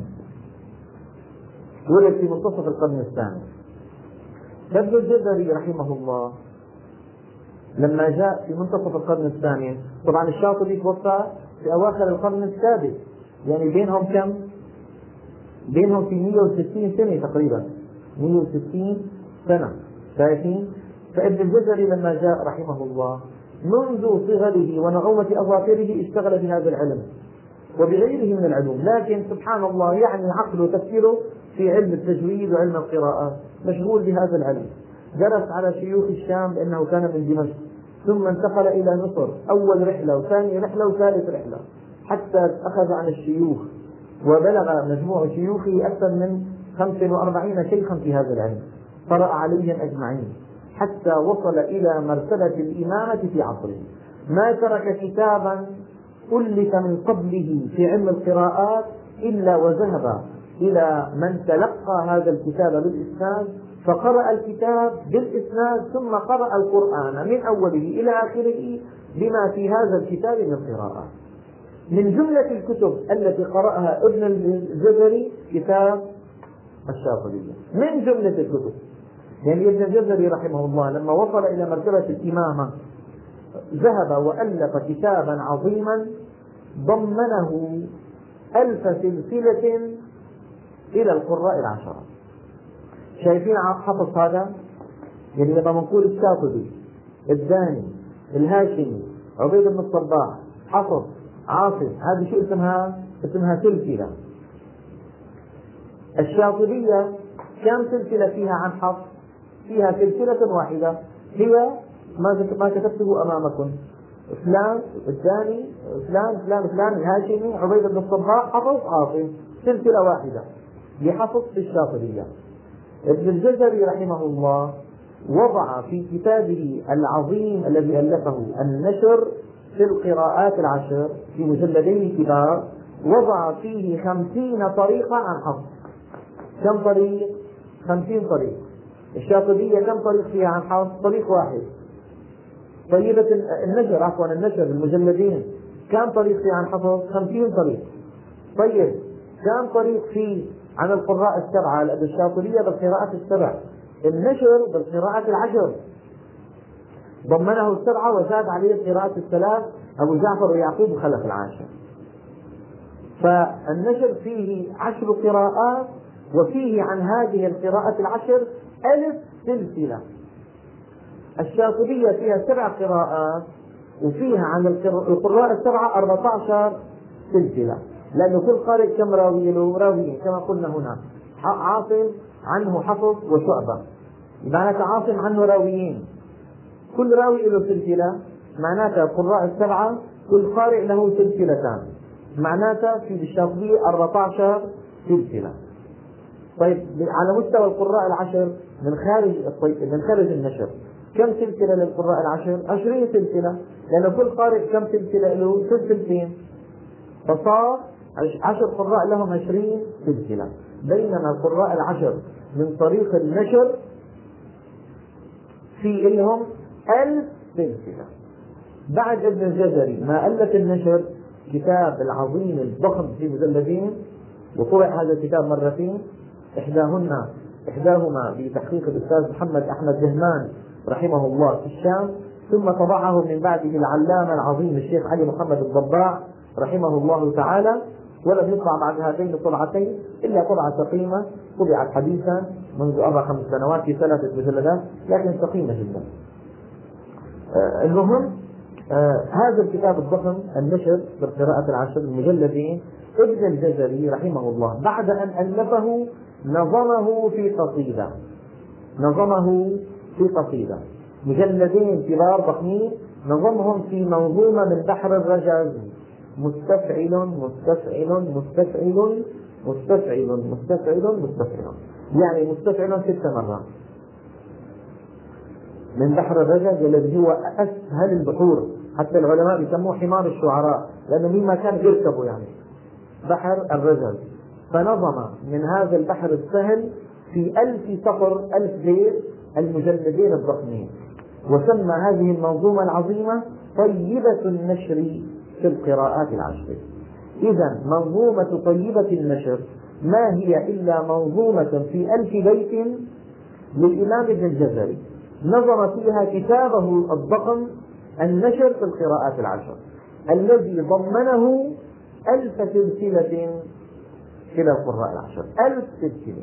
ولد في منتصف القرن الثاني. ابن الجزري رحمه الله لما جاء في منتصف القرن الثاني، طبعا الشاطبي توفى في أواخر القرن السادس، يعني بينهم كم؟ بينهم في مئة وستين سنة تقريبا، مئة وستين سنة، شايفين؟ فابن الجزري لما جاء رحمه الله منذ صغره ونعومة أظافره اشتغل بهذا العلم وبغيره من العلوم، لكن سبحان الله يعني عقله وتفكيره في علم التجويد وعلم القراءات، مشغول بهذا العلم. درس على شيوخ الشام لأنه كان من دمشق، ثم انتقل إلى مصر، أول رحلة وثاني رحلة وثالث رحلة، حتى أخذ عن الشيوخ وبلغ مجموع شيوخه أكثر من خمسة وأربعين شيخا في هذا العلم، قرأ عليهم أجمعين حتى وصل إلى مرتبة الإمامة في عصره. ما ترك كتابا ألف من قبله في علم القراءات إلا وذهب إلى من تلقى هذا الكتاب بالإسناد فقرأ الكتاب بالإسناد ثم قرأ القرآن من أوله إلى آخره بما في هذا الكتاب من قراءات. من جملة الكتب التي قرأها ابن الجزري كتاب الشاطبية، من جملة الكتب. يعني ابن الجزري رحمه الله لما وصل إلى مرتبة الإمامة ذهب وألف كتابا عظيما ضمنه ألف سلسلة إلى القراء العشرة. شايفين حفظ هذا؟ يعني لما نقول الشاطبي، الداني، الهاشمي، عبيد بن الصباح، حفظ، عاصم، هذه شو اسمها؟ اسمها سلسلة. الشاطبية كم سلسلة فيها عن حفظ؟ فيها سلسلة واحدة هي ما كتبته أمامكم، فلان الثاني فلان فلان فلان الهاشمي عبيد بن الصباح حفظ عاصم، سلسلة واحدة لحفظ في الشاطبية. ابن الجزري رحمه الله وضع في كتابه العظيم الذي ألفه النشر في القراءات العشر في مجلدين كبار، وضع فيه خمسين طريقة عن حفظ. كم طريق؟ خمسين طريق. الشاطبية كم طريق فيها عن حفظ؟ طريق واحد. طيبة النشر عفوا النشر المجلدين كم طريق فيها عن حفظ؟ خمسين طريق. طيب كم طريق فيه عن القراء السبعة؟ الشاطبية بالقراءات السبع، النشر بالقراءات العشر، ضمنه السبعة وزاد عليه القراءات الثلاث أبو جعفر ويعقوب وخلف العاشر. فالنشر فيه عشر قراءات وفيه عن هذه القراءات العشر ألف سلسلة. الشاطبية فيها سبع قراءات وفيها عن القراء السبعة أربعة عشر سلسلة، لأنه كل قارئ كم راوي له؟ راويين كما قلنا هنا. عاصم عنه حفظ وشعبة، معناته عاصم عنه راويين، كل راوي له سلسلة، معناته القراء السبعة كل قارئ له سلسلتان، معناته في الشاطبية أربعة عشر سلسلة. طيب على مستوى القراء العشر من خارج من خارج النشر كم سلسلة للقراء العشر؟ عشرين سلسلة، لأن كل قارئ كم سلسلة له؟ سلسلتين، فصار عشر قراء لهم عشرين سلسلة، بينما القراء العشر من طريق النشر في لهم ألف سلسلة. بعد ابن الجزري ما ألف النشر كتاب العظيم الضخم في مجلدين، وطبع هذا الكتاب مرتين، إحداهن إحداهما بتحقيق الأستاذ محمد أحمد دهمان رحمه الله في الشام، ثم طبعه من بعده العلامة العظيم الشيخ علي محمد الضباع رحمه الله تعالى، ولم يطبع بعد هاتين الطبعتين إلا طبعة سقيمة طبعت حديثا منذ أربع خمس سنوات في ثلاثة مجلدات، لكن سقيمة جدا. آه المهم آه هذا الكتاب الضخم النشر بالقراءة العشر المجلدين، ابن الجزري رحمه الله بعد أن ألفه نظمه في قصيدة، نظمه في قصيدة مجلدين كبار ضخمين، نظمهم في منظومة من بحر الرجاز: مستفعل مستفعل مستفعل مستفعل مستفعل مستفعل، يعني مستفعل ست مرات، من بحر الرجاز الذي هو أسهل البحور، حتى العلماء يسموه حمار الشعراء، لأنه مما كان يركبه يعني بحر الرجاز. فنظم من هذا البحر السهل في ألف سطر ألف بيت المجلدين الضخمين، وسمى هذه المنظومة العظيمة طيبة النشر في القراءات العشر. إذا منظومة طيبة النشر ما هي إلا منظومة في ألف بيت للإمام ابن الجزري، نظم فيها كتابه الضخم النشر في القراءات العشر، الذي ضمنه ألف سلسلة إلى القراء العشر، ألف سلسلة،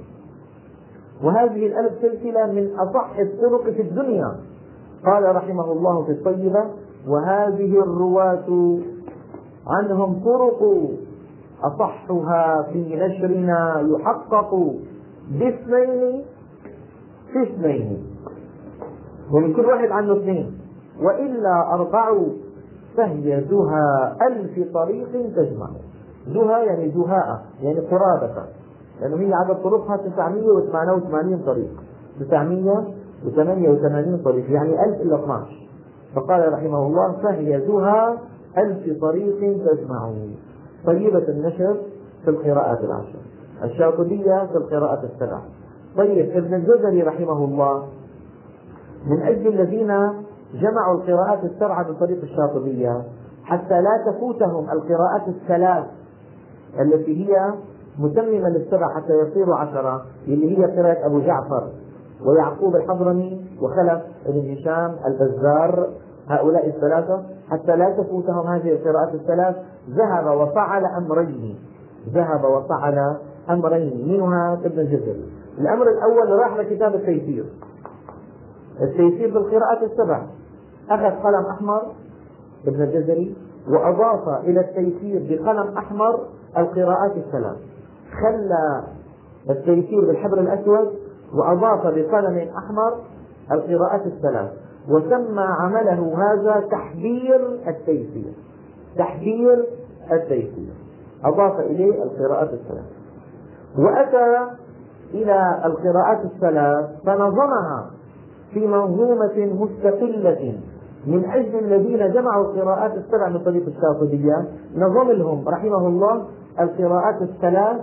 وهذه الألف سلسلة من أصح الطرق في الدنيا. قال رحمه الله في الطيبة: وهذه الرواة عنهم طرق أصحها في نشرنا يحقق باثنين في اثنين، ومن كل واحد عنه اثنين، وإلا أربع فهي دها ألف طريق تجمع. دها يعني دهاء يعني قرابة، لأنه هي عدد طرقها تسعمائة وثمانية وثمانين طريق، تسعمائة وثمانية وثمانين طريق يعني ألف إلا اثني عشر. فقال رحمه الله: فهي دها ألف طريق تجمع. طيبة النشر في القراءات العشر، الشاطبية في القراءات السبع. طيب ابن الجزري رحمه الله من أجل الذين جمعوا القراءات السبعة بطريق الشاطبية حتى لا تفوتهم القراءات الثلاث التي هي متممة للسبع حتى يصيروا عشرة، اللي هي قراءة أبو جعفر ويعقوب الحضرمي وخلف بن هشام البزار، هؤلاء الثلاثة، حتى لا تفوتهم هذه القراءات الثلاث، ذهب وفعل أمرين ذهب وفعل أمرين منها ابن الجزري. الأمر الأول راح لكتاب التيسير، التيسير بالقراءات السبع، أخذ قلم أحمر ابن الجزري وأضاف إلى التيسير بقلم أحمر القراءات الثلاث، خلى التيسير بالحبر الأسود وأضاف بقلم أحمر القراءات الثلاث، وسمى عمله هذا تحبير التيسير. تحبير التيسير أضاف إليه القراءات الثلاث، وأتى إلى القراءات الثلاث فنظمها في منظومة مستقلة من أجل الذين جمعوا القراءات السبع من طريق الشاطبية، نظم لهم رحمه الله القراءات الثلاث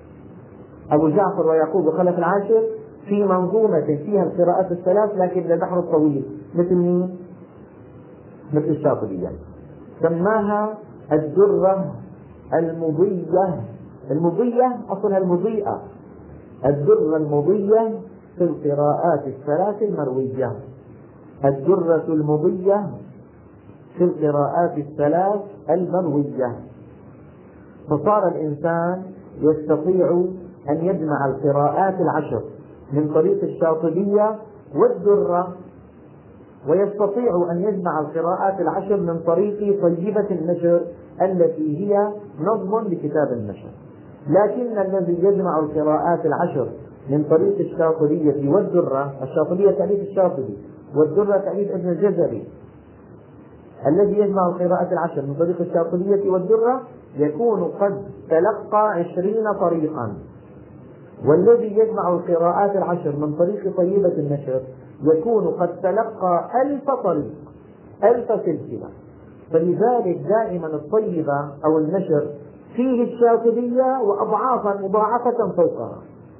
أبو جعفر ويعقوب وخلف العاشر في منظومة فيها القراءات الثلاث لكن البحر الطويل مثل مين؟ مثل الشاطبية. سماها الدرة المضية، المضية أصلها المضيئة، الدرة المضية في القراءات الثلاث المروية، الدرة المضية في القراءات الثلاث المروية. فصار الإنسان يستطيع أن يجمع القراءات العشر من طريق الشاطبية والدرة، ويستطيع أن يجمع القراءات العشر من طريق طيبة النشر التي هي نظم لكتاب النشر. لكن الذي يجمع القراءات العشر من طريق الشاطبية والدرة، الشاطبية تأليف الشاطبي والدرة تأليف ابن الجزري، الذي يجمع القراءات العشر من طريق الشاطبية والدرة يكون قد تلقى عشرين طريقا، والذي يجمع القراءات العشر من طريق طيبة النشر يكون قد تلقى ألف طريق، ألف سلسلة. فلذلك دائما الطيبة أو النشر فيه الشاطبية وأضعافا مضاعفة فوقها.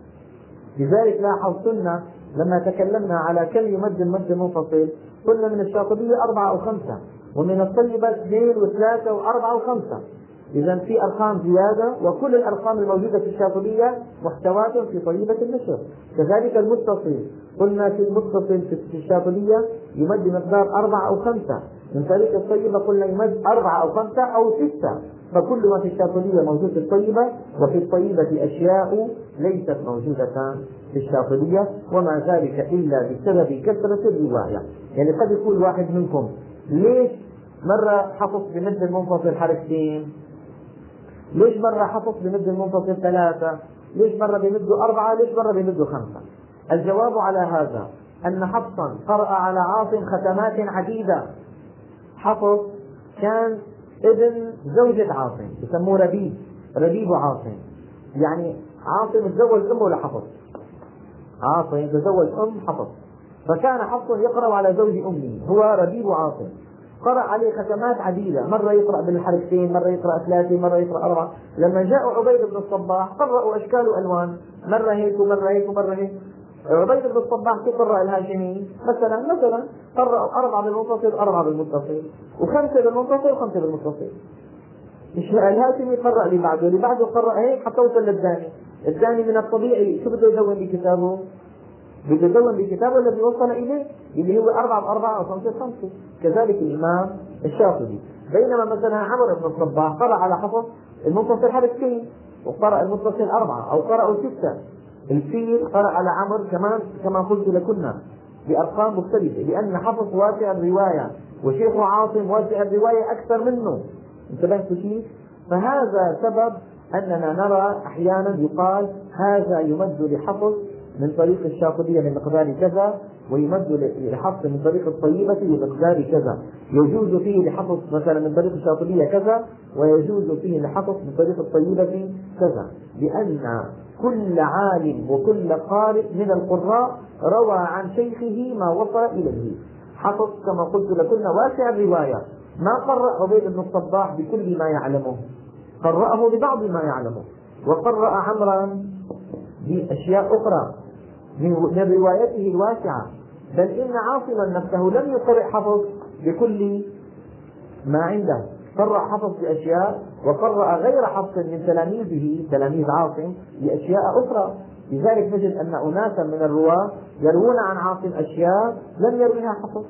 لذلك لاحظتنا لما تكلمنا على كم يمد المد منفصل قلنا من الشاطبية أربعة أو خمسة، ومن الطيبة اثنين وثلاثة وأربعة وخمسة. إذا في أرقام زيادة، وكل الأرقام الموجودة في الشاطبية محتواة في طيبة النشر. كذلك المتصل، قلنا في المتصل في الشاطبية يمد مقدار أربعة أو خمسة، من طريق الطيبة قلنا يمد أربعة أو خمسة أو ستة. فكل ما في الشاطبية موجود في الطيبة، وفي الطيبة أشياء ليست موجودة في الشاطبية، وما ذلك إلا بسبب كثرة الرواية. يعني قد يقول واحد منكم ليش مرة حفظ بمد المنفصل حركتين؟ ليش مرة حفظ بمد المنفصل ثلاثة؟ ليش مرة بمده أربعة؟ ليش مرة بمده خمسة؟ الجواب على هذا أن حفصا قرأ على عاصم ختمات عديدة. حفص كان ابن زوجة عاصم، يسموه ربيب، ربيب عاصم، يعني عاصم تزوج أمه لحفص، عاصم تزوج أم حفص، فكان حفص يقرأ على زوج أمه، هو ربيب عاصم، قرأ عليه ختمات عديدة، مرة يقرأ بالحركتين، مرة يقرأ ثلاثة، مرة يقرأ أربعة. لما جاء عبيد بن الصباح قرأوا أشكال وألوان، مرة هيك ومرة هيك ومرة هيك. عبيد بن الصباح كيف قرأ الهاشمي؟ مثلا مثلا قرأوا أربعة بالمنفصل، أربعة بالمتصل، وخمسة بالمنفصل، وخمسة بالمتصل. الهاشمي قرأ اللي بعده، اللي بعده قرأ هيك حتى وصل للداني. الداني من الطبيعي شو بده يدون بكتابه؟ بده يدون بكتابه الذي وصل إليه، اللي هو أربعة بأربعة أو خمسة بخمسة. كذلك الإمام الشاطبي. بينما مثلا عمرو بن الصباح قرأ على حفص المنفصل حركتين، وقرأ المتصل أربعة أو قرأوا ستة. الفيل قرأ على عمرو كمان كما قلت لكنا بأرقام مختلفة، لأن حفص واسع الرواية وشيخ عاصم واسع الرواية أكثر منه. انتبهتوا شيء؟ فهذا سبب أننا نرى أحيانا يقال هذا يمد لحفص من طريق الشاطبية بمقدار كذا، ويمد لحفص من طريق الطيبة بمقدار كذا. يجوز فيه لحفص مثلا من طريق الشاطبية كذا، ويجوز فيه لحفص من طريق الطيبة كذا، لأن كل عالم وكل قارئ من القراء روى عن شيخه ما وصل إليه. حفص كما قلت لكنا واسع الرواية، ما قرأ عبيد بن الصباح بكل ما يعلمه، قرأه ببعض ما يعلمه، وقرأ عمرا بأشياء أخرى من روايته الواسعة. بل إن عاصما نفسه لم يقرأ حفص بكل ما عنده، قرأ حفص بأشياء، وقرأ غير حفص من تلاميذه تلاميذ عاصم بأشياء أخرى. لذلك نجد أن أناسا من الرواة يروون عن عاصم أشياء لم يرويها حفص.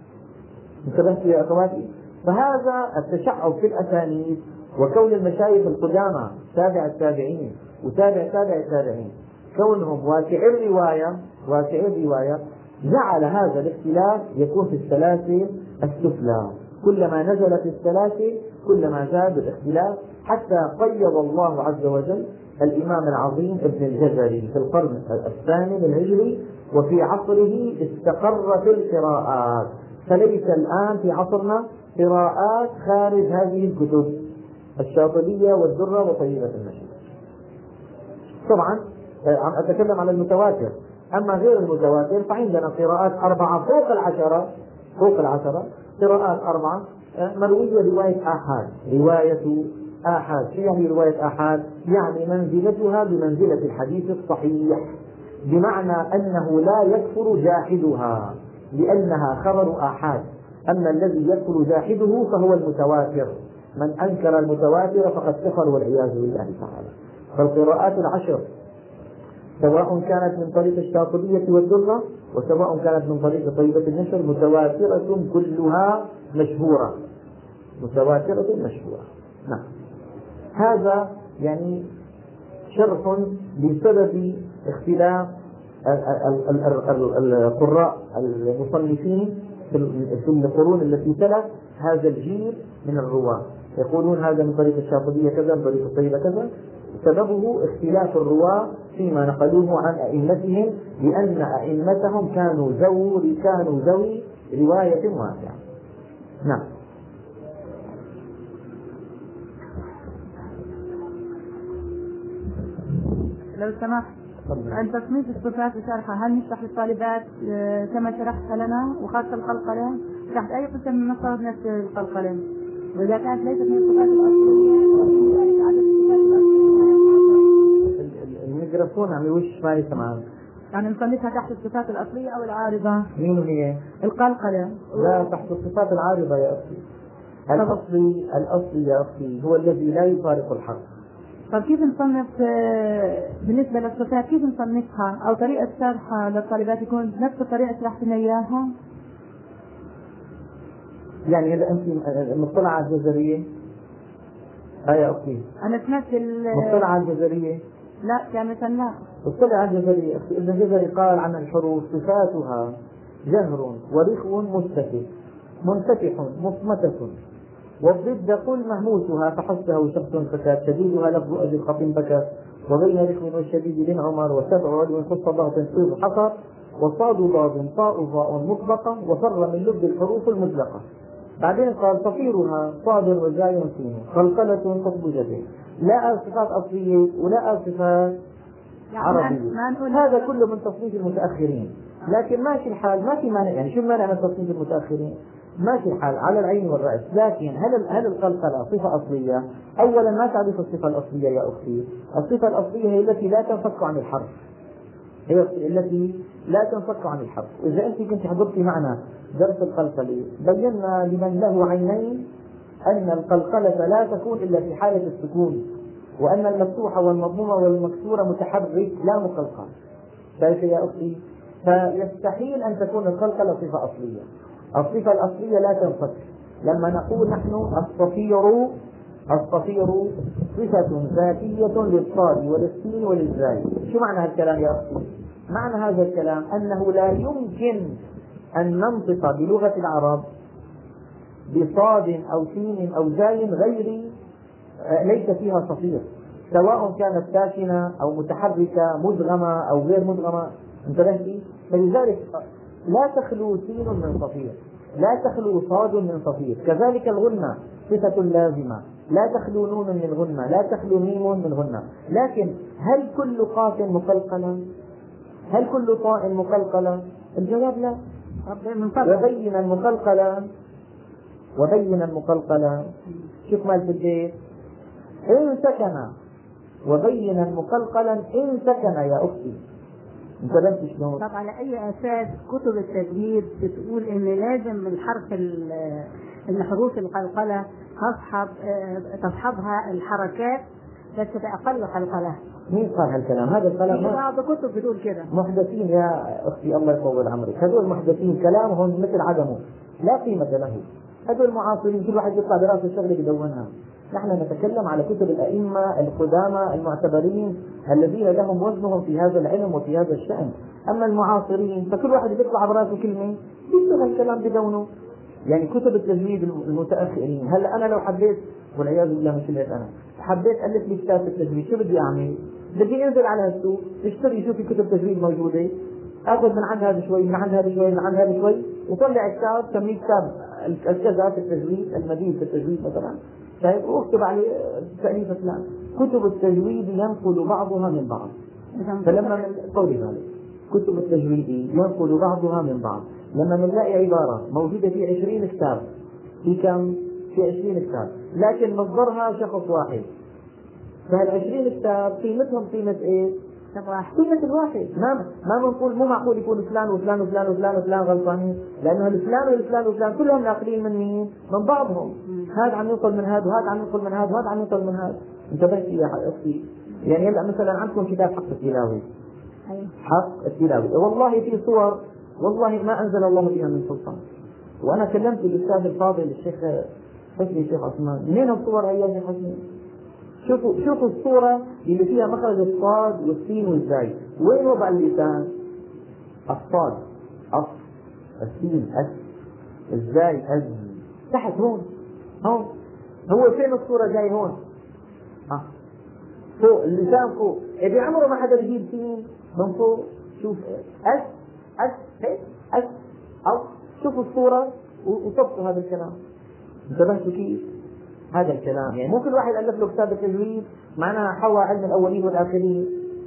انتبهت يا أخواتي؟ فهذا التشعب في الأسانيد، وكون المشايخ القدامى تابع التابعين وتابع تابع التابعين كونهم واسعي الرواية واسعي الرواية جعل هذا الاختلاف يكون في السلاسل السفلى. كلما نزلت السلاسل كلما زاد الاختلاف، حتى قيض الله عز وجل الإمام العظيم ابن الجزري في القرن الثاني الهجري، وفي عصره استقرت القراءات، فليس الآن في عصرنا قراءات خارج هذه الكتب الشاطبية والدرة وطيبة النشر. طبعا عم أتكلم على المتواتر، أما غير المتواتر فعندنا قراءات أربعة فوق العشرة، فوق العشرة قراءات أربعة مروية رواية آحاد. رواية آحاد شو يعني رواية آحاد؟ يعني منزلتها بمنزلة الحديث الصحيح، بمعنى أنه لا يكفر جاحدها لأنها خبر آحاد. أما الذي يكفر جاحده فهو المتواتر، من أنكر المتواتر فقد كفر والعياذ بالله تعالى. فالقراءات العشر سواء كانت من طريق الشاطبية والدرة وسواء كانت من طريق طيبة النشر متواترة كلها مشهورة، متواترة مشهورة. نعم، هذا يعني شرح بسبب اختلاف القراء المصنفين في القرون التي تلت هذا الجيل من الرواة، يقولون هذا من طريق الشاطبية كذا، من طريق الطيبة كذا. سببه اختلاف الرواة فيما نقلوه عن أئمتهم، لأن أئمتهم كانوا ذوي كانوا ذوي رواية واسعة. نعم. لو سمحت عن تصنيف الصفات وشرحها، هل نشرح للطالبات كما شرحت لنا وخاصة القلقلة؟ شرحت أي قسم من مصادر نفس القلقلة، وإذا كانت ليست من الصفات الأصلية الميكروفون عم يوش ما يسمع، يعني نصنفها تحت الصفات الأصلية أو العارضة؟ مين هي؟ القلقلة. لا، تحت الصفات العارضة يا أخي. الأصلي الأصلي يا أختي هو الذي لا يفارق الحرف. طب كيف نصنف بالنسبة للصفات، كيف نصنفها أو طريقة شرحها للطالبات يكون نفس الطريقة شرحت لنا إياها؟ يعني إذا أنت مطلعة على الجزرية ها يا أختي؟ أنا سمعت مطلعة على الجزرية؟ لا كاملة لا. اطلع على الجزرية. ابن الجزري قال عن الحروف صفاتها جهر ورخو مستفح منفتح مصمتة، والضد قل مهموسها فحسه شخص فكات، شديدها لفظ أجل خط بكت، وبين رخو والشديد بن عمر، وسبع علو خص ضغط صيغ حصر، وصاد ضاد طاء ضاء مطبقة، وفر من لب الحروف المطلقة. بعدين قال صفيرها صاد وزاي سين، قلقلة قطب جبين. لا صفات أصلية ولا صفات عربية، هذا كله من تصنيف المتأخرين. لكن ماشي الحال، ما في مانع، يعني شو مانع من تصنيف المتأخرين؟ ماشي الحال على العين والرأس. لكن هل هل القلقلة صفة أصلية؟ أولا ما تعرف الصفة الأصلية يا أختي. الصفة الأصلية هي التي لا تنفك عن الحرف، هي التي لا تنفك عن الحرف. إذا أنت كنت حضرتي معنا درس القلقلة بينا لمن له عينين أن القلقلة لا تكون إلا في حالة السكون، وأن المفتوحة والمضمومة والمكسورة متحرك لا مقلقل. شايفة يا أختي؟ فيستحيل أن تكون القلقلة صفة أصلية. الصفة الأصلية لا تنفك. لما نقول نحن الصفير، الصفير صفة ذاتية للصاد وللسين وللزاي. شو معنى هذا الكلام يا أختي؟ معنى هذا الكلام أنه لا يمكن أن ننطق بلغة العرب بصاد أو سين أو زاي غير ليس فيها صفير، سواء كانت ساكنة أو متحركة مدغمة أو غير مدغمة. انتبهتي؟ فلذلك لا تخلو سين من صفير، لا تخلو صاد من صفير. كذلك الغنة صفة لازمة، لا تخلو نون من غنة، لا تخلو ميم من غنة. لكن هل كل قاف مقلقلة؟ هل كل طاء مقلقلة؟ الجواب لا. وبين المقلقلة وبين المقلقلة شوف مال في البيت إن سكن، وبين المقلقلا إن سكن يا أختي. انتبهت شلون؟ طب على أي أساس كتب التجويد بتقول إن لازم الحرف الحروف القلقلة تصحب تصحبها الحركات بس بأقل قلقلة؟ مين قال هالكلام؟ هذا الكلام في بعض كتب بتقول كده. محدثين يا أختي الله يطول عمرك، هذول محدثين كلامهم مثل عدمه لا قيمة له. هذول المعاصرين كل واحد يطلع براسه الشغله يدونها. نحن نتكلم على كتب الأئمة القدامى المعتبرين الذين لهم وزنهم في هذا العلم وفي هذا الشأن. أما المعاصرين فكل واحد يطلع براسه كلمة يشتغل الكلام بدونه. يعني كتب التجويد المتأخرين، هلا أنا لو حبيت والعياذ بالله مش هيك، أنا حبيت ألف لي كتاب التجويد شو بدي أعمل؟ بدي أنزل على السوق اشتري شو في كتب تجويد موجودة، آخذ من عند هذا شوي من عند هذا شوي من عند هذا شوي وطلع كتاب سميه كتاب الكذا في التجويد، المدين في التجويد مثلا، طيب واكتب عليه تأليف فلان. كتب التجويد ينقل بعضها من بعض. فلما من قولي ذلك كتب التجويد ينقل بعضها من بعض، لما بنلاقي عبارة موجودة في عشرين كتاب، في كم؟ في عشرين كتاب، لكن مصدرها شخص واحد، فهالعشرين كتاب قيمتهم قيمة ايه؟ قيمة الواحد. ما ما بنقول مو معقول يكون فلان وفلان وفلان وفلان وفلان غلطانين، لأنه الفلان والفلان وفلان كلهم ناقلين من مين؟ من بعضهم. هذا عم ينقل من هذا وهذا عم ينقل من هذا وهذا عم ينقل من هذا. انتبهتي يا أختي؟ يعني هلا مثلا عندكم كتاب حق التلاوي، حق التلاوي والله في صور والله ما أنزل الله بها من سلطان. وأنا كلمت الأستاذ الفاضل الشيخ حسني الشيخ عثمان، منين الصور هي يا شيخ حسني؟ شوفوا شوفوا الصورة اللي فيها مخرج الصاد والسين والزاي، وين وضع اللسان؟ الصاد أص، السين أس، الزاي أز، تحت هون هون. هو فين الصورة جاي هون؟ ها فوق اللسان فوق. إذا عمره ما حدا بيجيب سين من فوق، شوف أس أس هيك أس أو شوفوا الصورة وطبقوا هذا الكلام. انتبهتوا كيف؟ هذا الكلام يعني مو كل واحد ألف له كتاب التجويد معناها حوى علم الأولين والآخرين.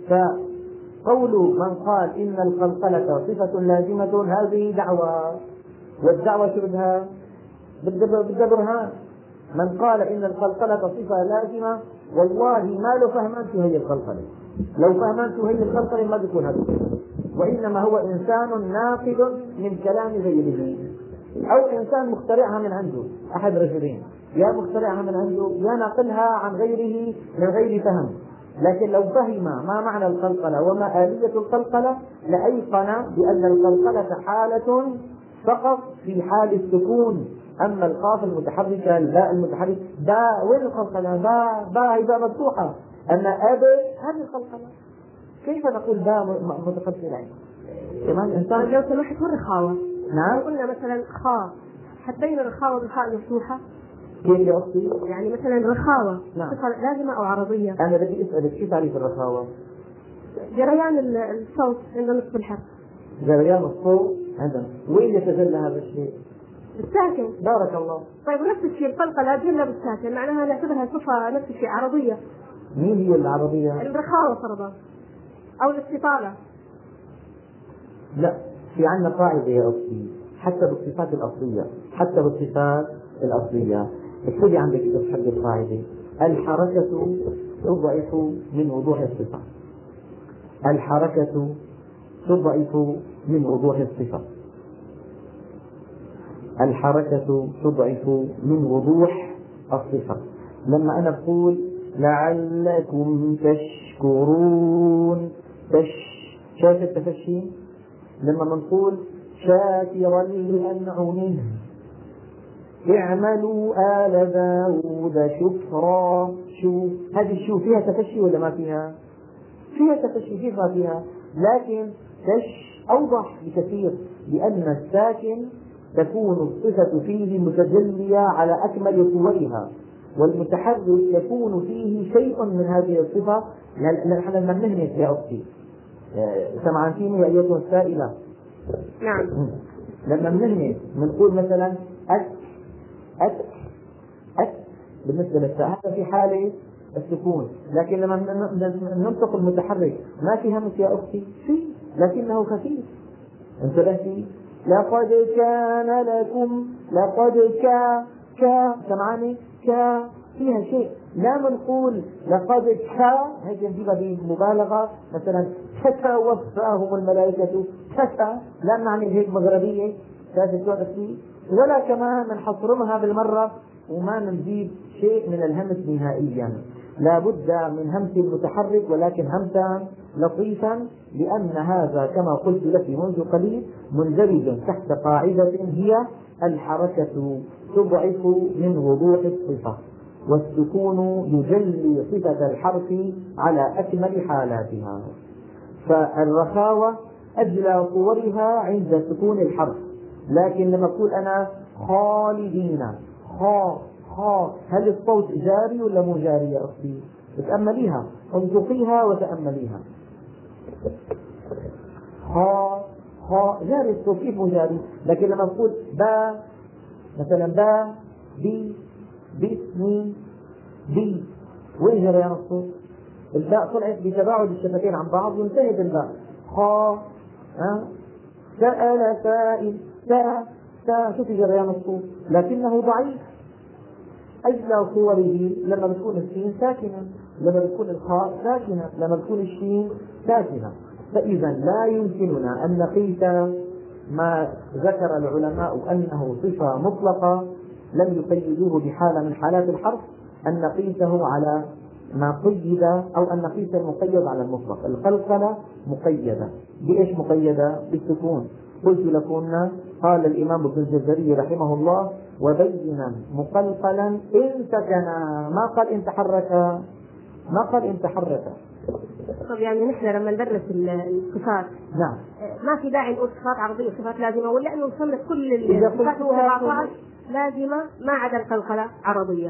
فقول من قال إن القلقلة صفة لازمة هذه دعوة، والدعوة شو بدها؟ بدها برهان. من قال إن القلقلة صفة لازمة والله ما له فهمان شو هي القلقلة، لو فهمان شو هي القلقلة ما بيكون هذا، وإنما هو إنسان ناقد من كلام غيره. أو إنسان مخترعها من عنده، أحد رجلين، يا مخترعها من عنده يا ناقلها عن غيره من غير فهم. لكن لو فهم ما معنى القلقلة وما آلية القلقلة لأيقن بأن القلقلة حالة فقط في حال السكون. أما القاف المتحركة الباء المتحركة باء، وين القلقلة؟ باء باء هي باء مفتوحة. أما أب هذه القلقلة. كيف نقول باء متقلقلة؟ كمان إنسان لو سمحت والرخاوة. نعم. لو قلنا مثلا خاء، حبينا الرخاوة بالخاء المفتوحة. كيف يا أختي؟ يعني مثلا الرخاوة نعم. صفة لازمة أو عرضية؟ أنا بدي أسألك كيف تعريف الرخاوة؟ جريان الصوت عند نصف الحرف. جريان الصوت عندنا. وين يتجلى هذا الشيء؟ الساكن. بارك الله. طيب نفس الشيء القلقلة تجلى بالساكن، معناها نعتبرها صفة نفس الشيء عرضية. مين هي العربية؟ الرخاوة فرضا أو الاستطالة. لا، في عندنا قاعدة يا أختي حتى بالصفات الأصلية، حتى بالصفات الأصلية اكتبي عندك تحب القاعدة: الحركة تضعف من وضوح الصفة. الحركة تضعف من وضوح الصفة. الحركة تضعف من وضوح الصفة. لما أنا بقول لعلكم تشكرون، تش شايف التفشي؟ لما بنقول شاكرا لأنعمه، اعملوا آل داود شكرا، شو هذه الشو فيها تفشي ولا ما فيها؟ فيها تفشي، كيف ما فيها؟ لكن تش أوضح بكثير، لأن الساكن تكون الصفة فيه متجلية على أكمل صورها، والمتحرك يكون فيه شيء من هذه الصفة. نحن لما نهمس يا أختي سمعتيني يا أيتها السائلة؟ نعم. لما بنهمس بنقول مثلا أك أك أك بالنسبة للساء، هذا في حالة السكون. لكن لما ننطق المتحرك ما في همس يا أختي، في لكنه خفيف. انتبهتي؟ لقد كان لكم، لقد كا كا سمعاني كا فيها شيء. لا منقول لقد كا هيك نجيبها بمبالغة مثلا تتوفاهم الملائكة كتا، لا نعمل هيك مغربية ولا كمان نحصرمها بالمرة وما نزيد شيء من الهمس نهائيا. لا بد من همس متحرك ولكن همسا لطيفا، لأن هذا كما قلت لك منذ قليل مندرج تحت قاعدة هي الحركة تضعف من وضوح الصفة، والسكون يجلي صفة الحرف على أكمل حالاتها. فالرخاوة أجلى صورها عند سكون الحرف. لكن لما أقول أنا خالدين خا خا، هل الصوت جاري ولا مو جاري يا أختي؟ تأمليها، انطقيها وتأمليها. خا خا جاري الصوت، كيف مو جاري؟ لكن لما أقول با مثلا با بي باسمي بي، وين جريان الصوت؟ الباء طلعت بتباعد الشفتين عن بعض وانتهت الباء. خا ها سأل سائل سا سا، شوفي جريان الصوت لكنه ضعيف. أجلى صوره لما بتكون السين ساكنة، لما بتكون الخاء ساكنة، لما بتكون الشين ساكنة. فإذا لا يمكننا أن نقيس ما ذكر العلماء أنه صفة مطلقة لم يقيدوه بحالة من حالات الحرف، أن نقيسه على ما قيد أو أن نقيس المقيد على المطلق. القلقلة مقيدة بإيش؟ مقيدة بالسكون. قلت لكم قال الإمام ابن الجزري رحمه الله: وبينا مقلقلا إن سكنا، ما قال إن تحرك، ما قال إن تحرك. طب يعني نحن لما ندرس الصفات نعم ما في داعي نقول صفات عرضية وصفات لازمة، ولا أنه نصنف كل الصفات السبعة لازمة ما عدا القلقلة عرضية؟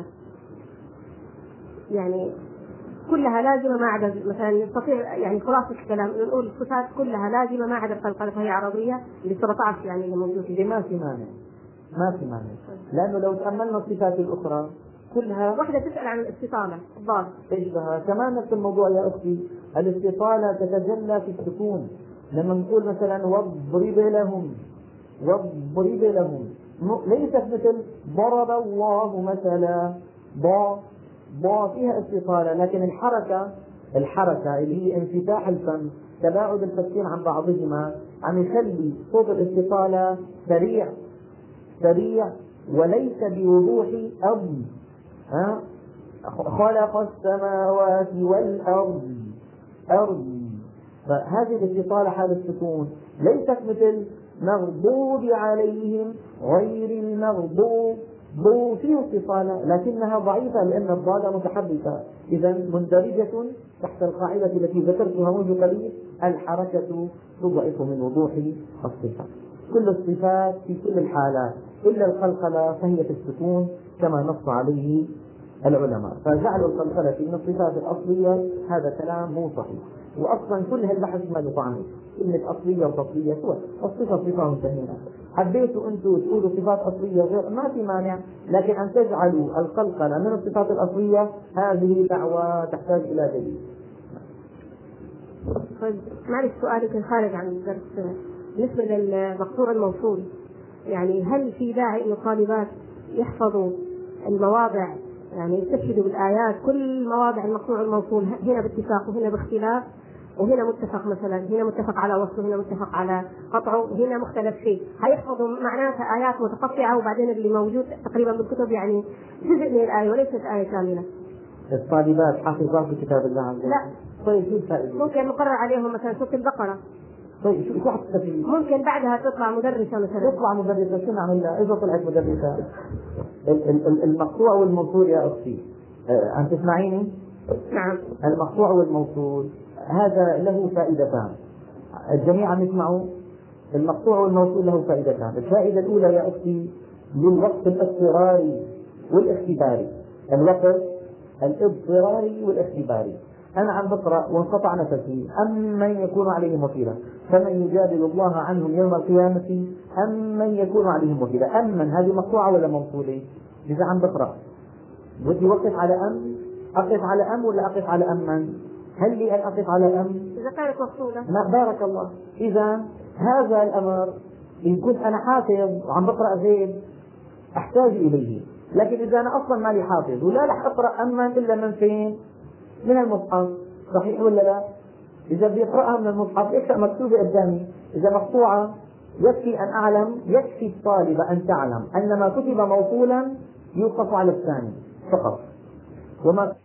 يعني كلها لازمة ما عدا مثلا نستطيع يعني خلاصة الكلام نقول الصفات كلها لازمة ما عدا القلقلة فهي عرضية اللي سبعة عشر يعني اللي موجود فيه. ما في مانع، ما في مانع، لأنه لو تأملنا الصفات الأخرى كلها. واحدة تسأل عن الاستطالة الضاد ايش بها؟ كمان نفس الموضوع يا أختي. الاستطالة تتجلى في السكون. لما نقول مثلا واضرب لهم، واضرب لهم ليست مثل ضرب الله مثلا، ضا ضا فيها استطالة، لكن الحركة الحركة اللي هي انفتاح الفم تباعد الفكين عن بعضهما عم يخلي صوت الاستطالة سريع سريع وليس بوضوح أرض. ها؟ خلق السماوات والأرض أرض. فهذه الاستطالة حال السكون ليست مثل مغضوب عليهم غير المغضوب، ضو فيه اتصالة لكنها ضعيفة لأن الضاد متحركة، إذا مندرجة تحت القاعدة التي ذكرتها منذ قليل، الحركة تضعف من وضوح الصفات. كل الصفات في كل الحالات إلا القلقلة فهي في السكون كما نص عليه العلماء، فجعل القلقلة من الصفات الأصلية هذا كلام مو صحيح، وأصلا كل هالبحث ما يطعنه كلمة أصلية وتصلية سوى، الصفة صفة منتهية. حبيتوا أنتم تقولوا صفات أصلية غير ما في مانع، لكن أن تجعلوا القلقلة من الصفات الأصلية هذه دعوة تحتاج إلى دليل. طيب معلش سؤال يمكن خارج عن الدرس، بالنسبة للمقصور الموصول، يعني هل في داعي أن الطالبات يحفظوا المواضع، يعني يستشهدوا بالآيات كل مواضع المقطوع الموصول هنا باتفاق وهنا باختلاف، وهنا متفق مثلا، هنا متفق على وصله، هنا متفق على قطعه، وهنا مختلف فيه، هيحفظوا معناتها آيات متقطعة وبعدين اللي موجود تقريبا بالكتب يعني جزء من الآية وليست آية كاملة؟ الطالبات حافظات كتاب الله عز وجل؟ لا. طيب شو الفائدة؟ ممكن مقرر عليهم مثلا سورة البقرة. طيب شو شو حتستفيد؟ ممكن بعدها تطلع مدرسة مثلا. تطلع مدرسة، شو نعمل لها إذا طلعت مدرسة؟ المقطوع والموصول يا أختي، أنت تسمعيني؟ نعم. المقطوع والموصول هذا له فائدتان، الجميع عم يسمعوا. المقطوع والموصول له فائدتان، الفائدة الأولى يا أختي للوقت الاضطراري والاختباري، الوقت الاضطراري والاختباري. أنا عم بقرأ وانقطع نفسي، أم من يكون عليهم وكيلا، فمن يجادل الله عنهم يوم القيامة أم من يكون عليهم وكيلا. أم من هذه مقطوعة ولا موصولة؟ إذا عم بقرأ بدي وقف على أم، أقف على أم ولا أقف على أم من؟ هل لي أن أقف على أم؟ إذا كانت مقصودة. لا بارك الله. إذا هذا الأمر إن كنت أنا حافظ وعم بقرأ زيد أحتاج إليه، لكن إذا أنا أصلا مالي حافظ ولا رح أقرأ أما إلا من فين؟ من المصحف، صحيح ولا لا؟ إذا بدي أقرأها من المصحف اقرأ مكتوبة قدامي، إذا مقطوعة يكفي أن أعلم، يكفي الطالب أن تعلم أن ما كتب موصولا يوقف على الثاني فقط، وما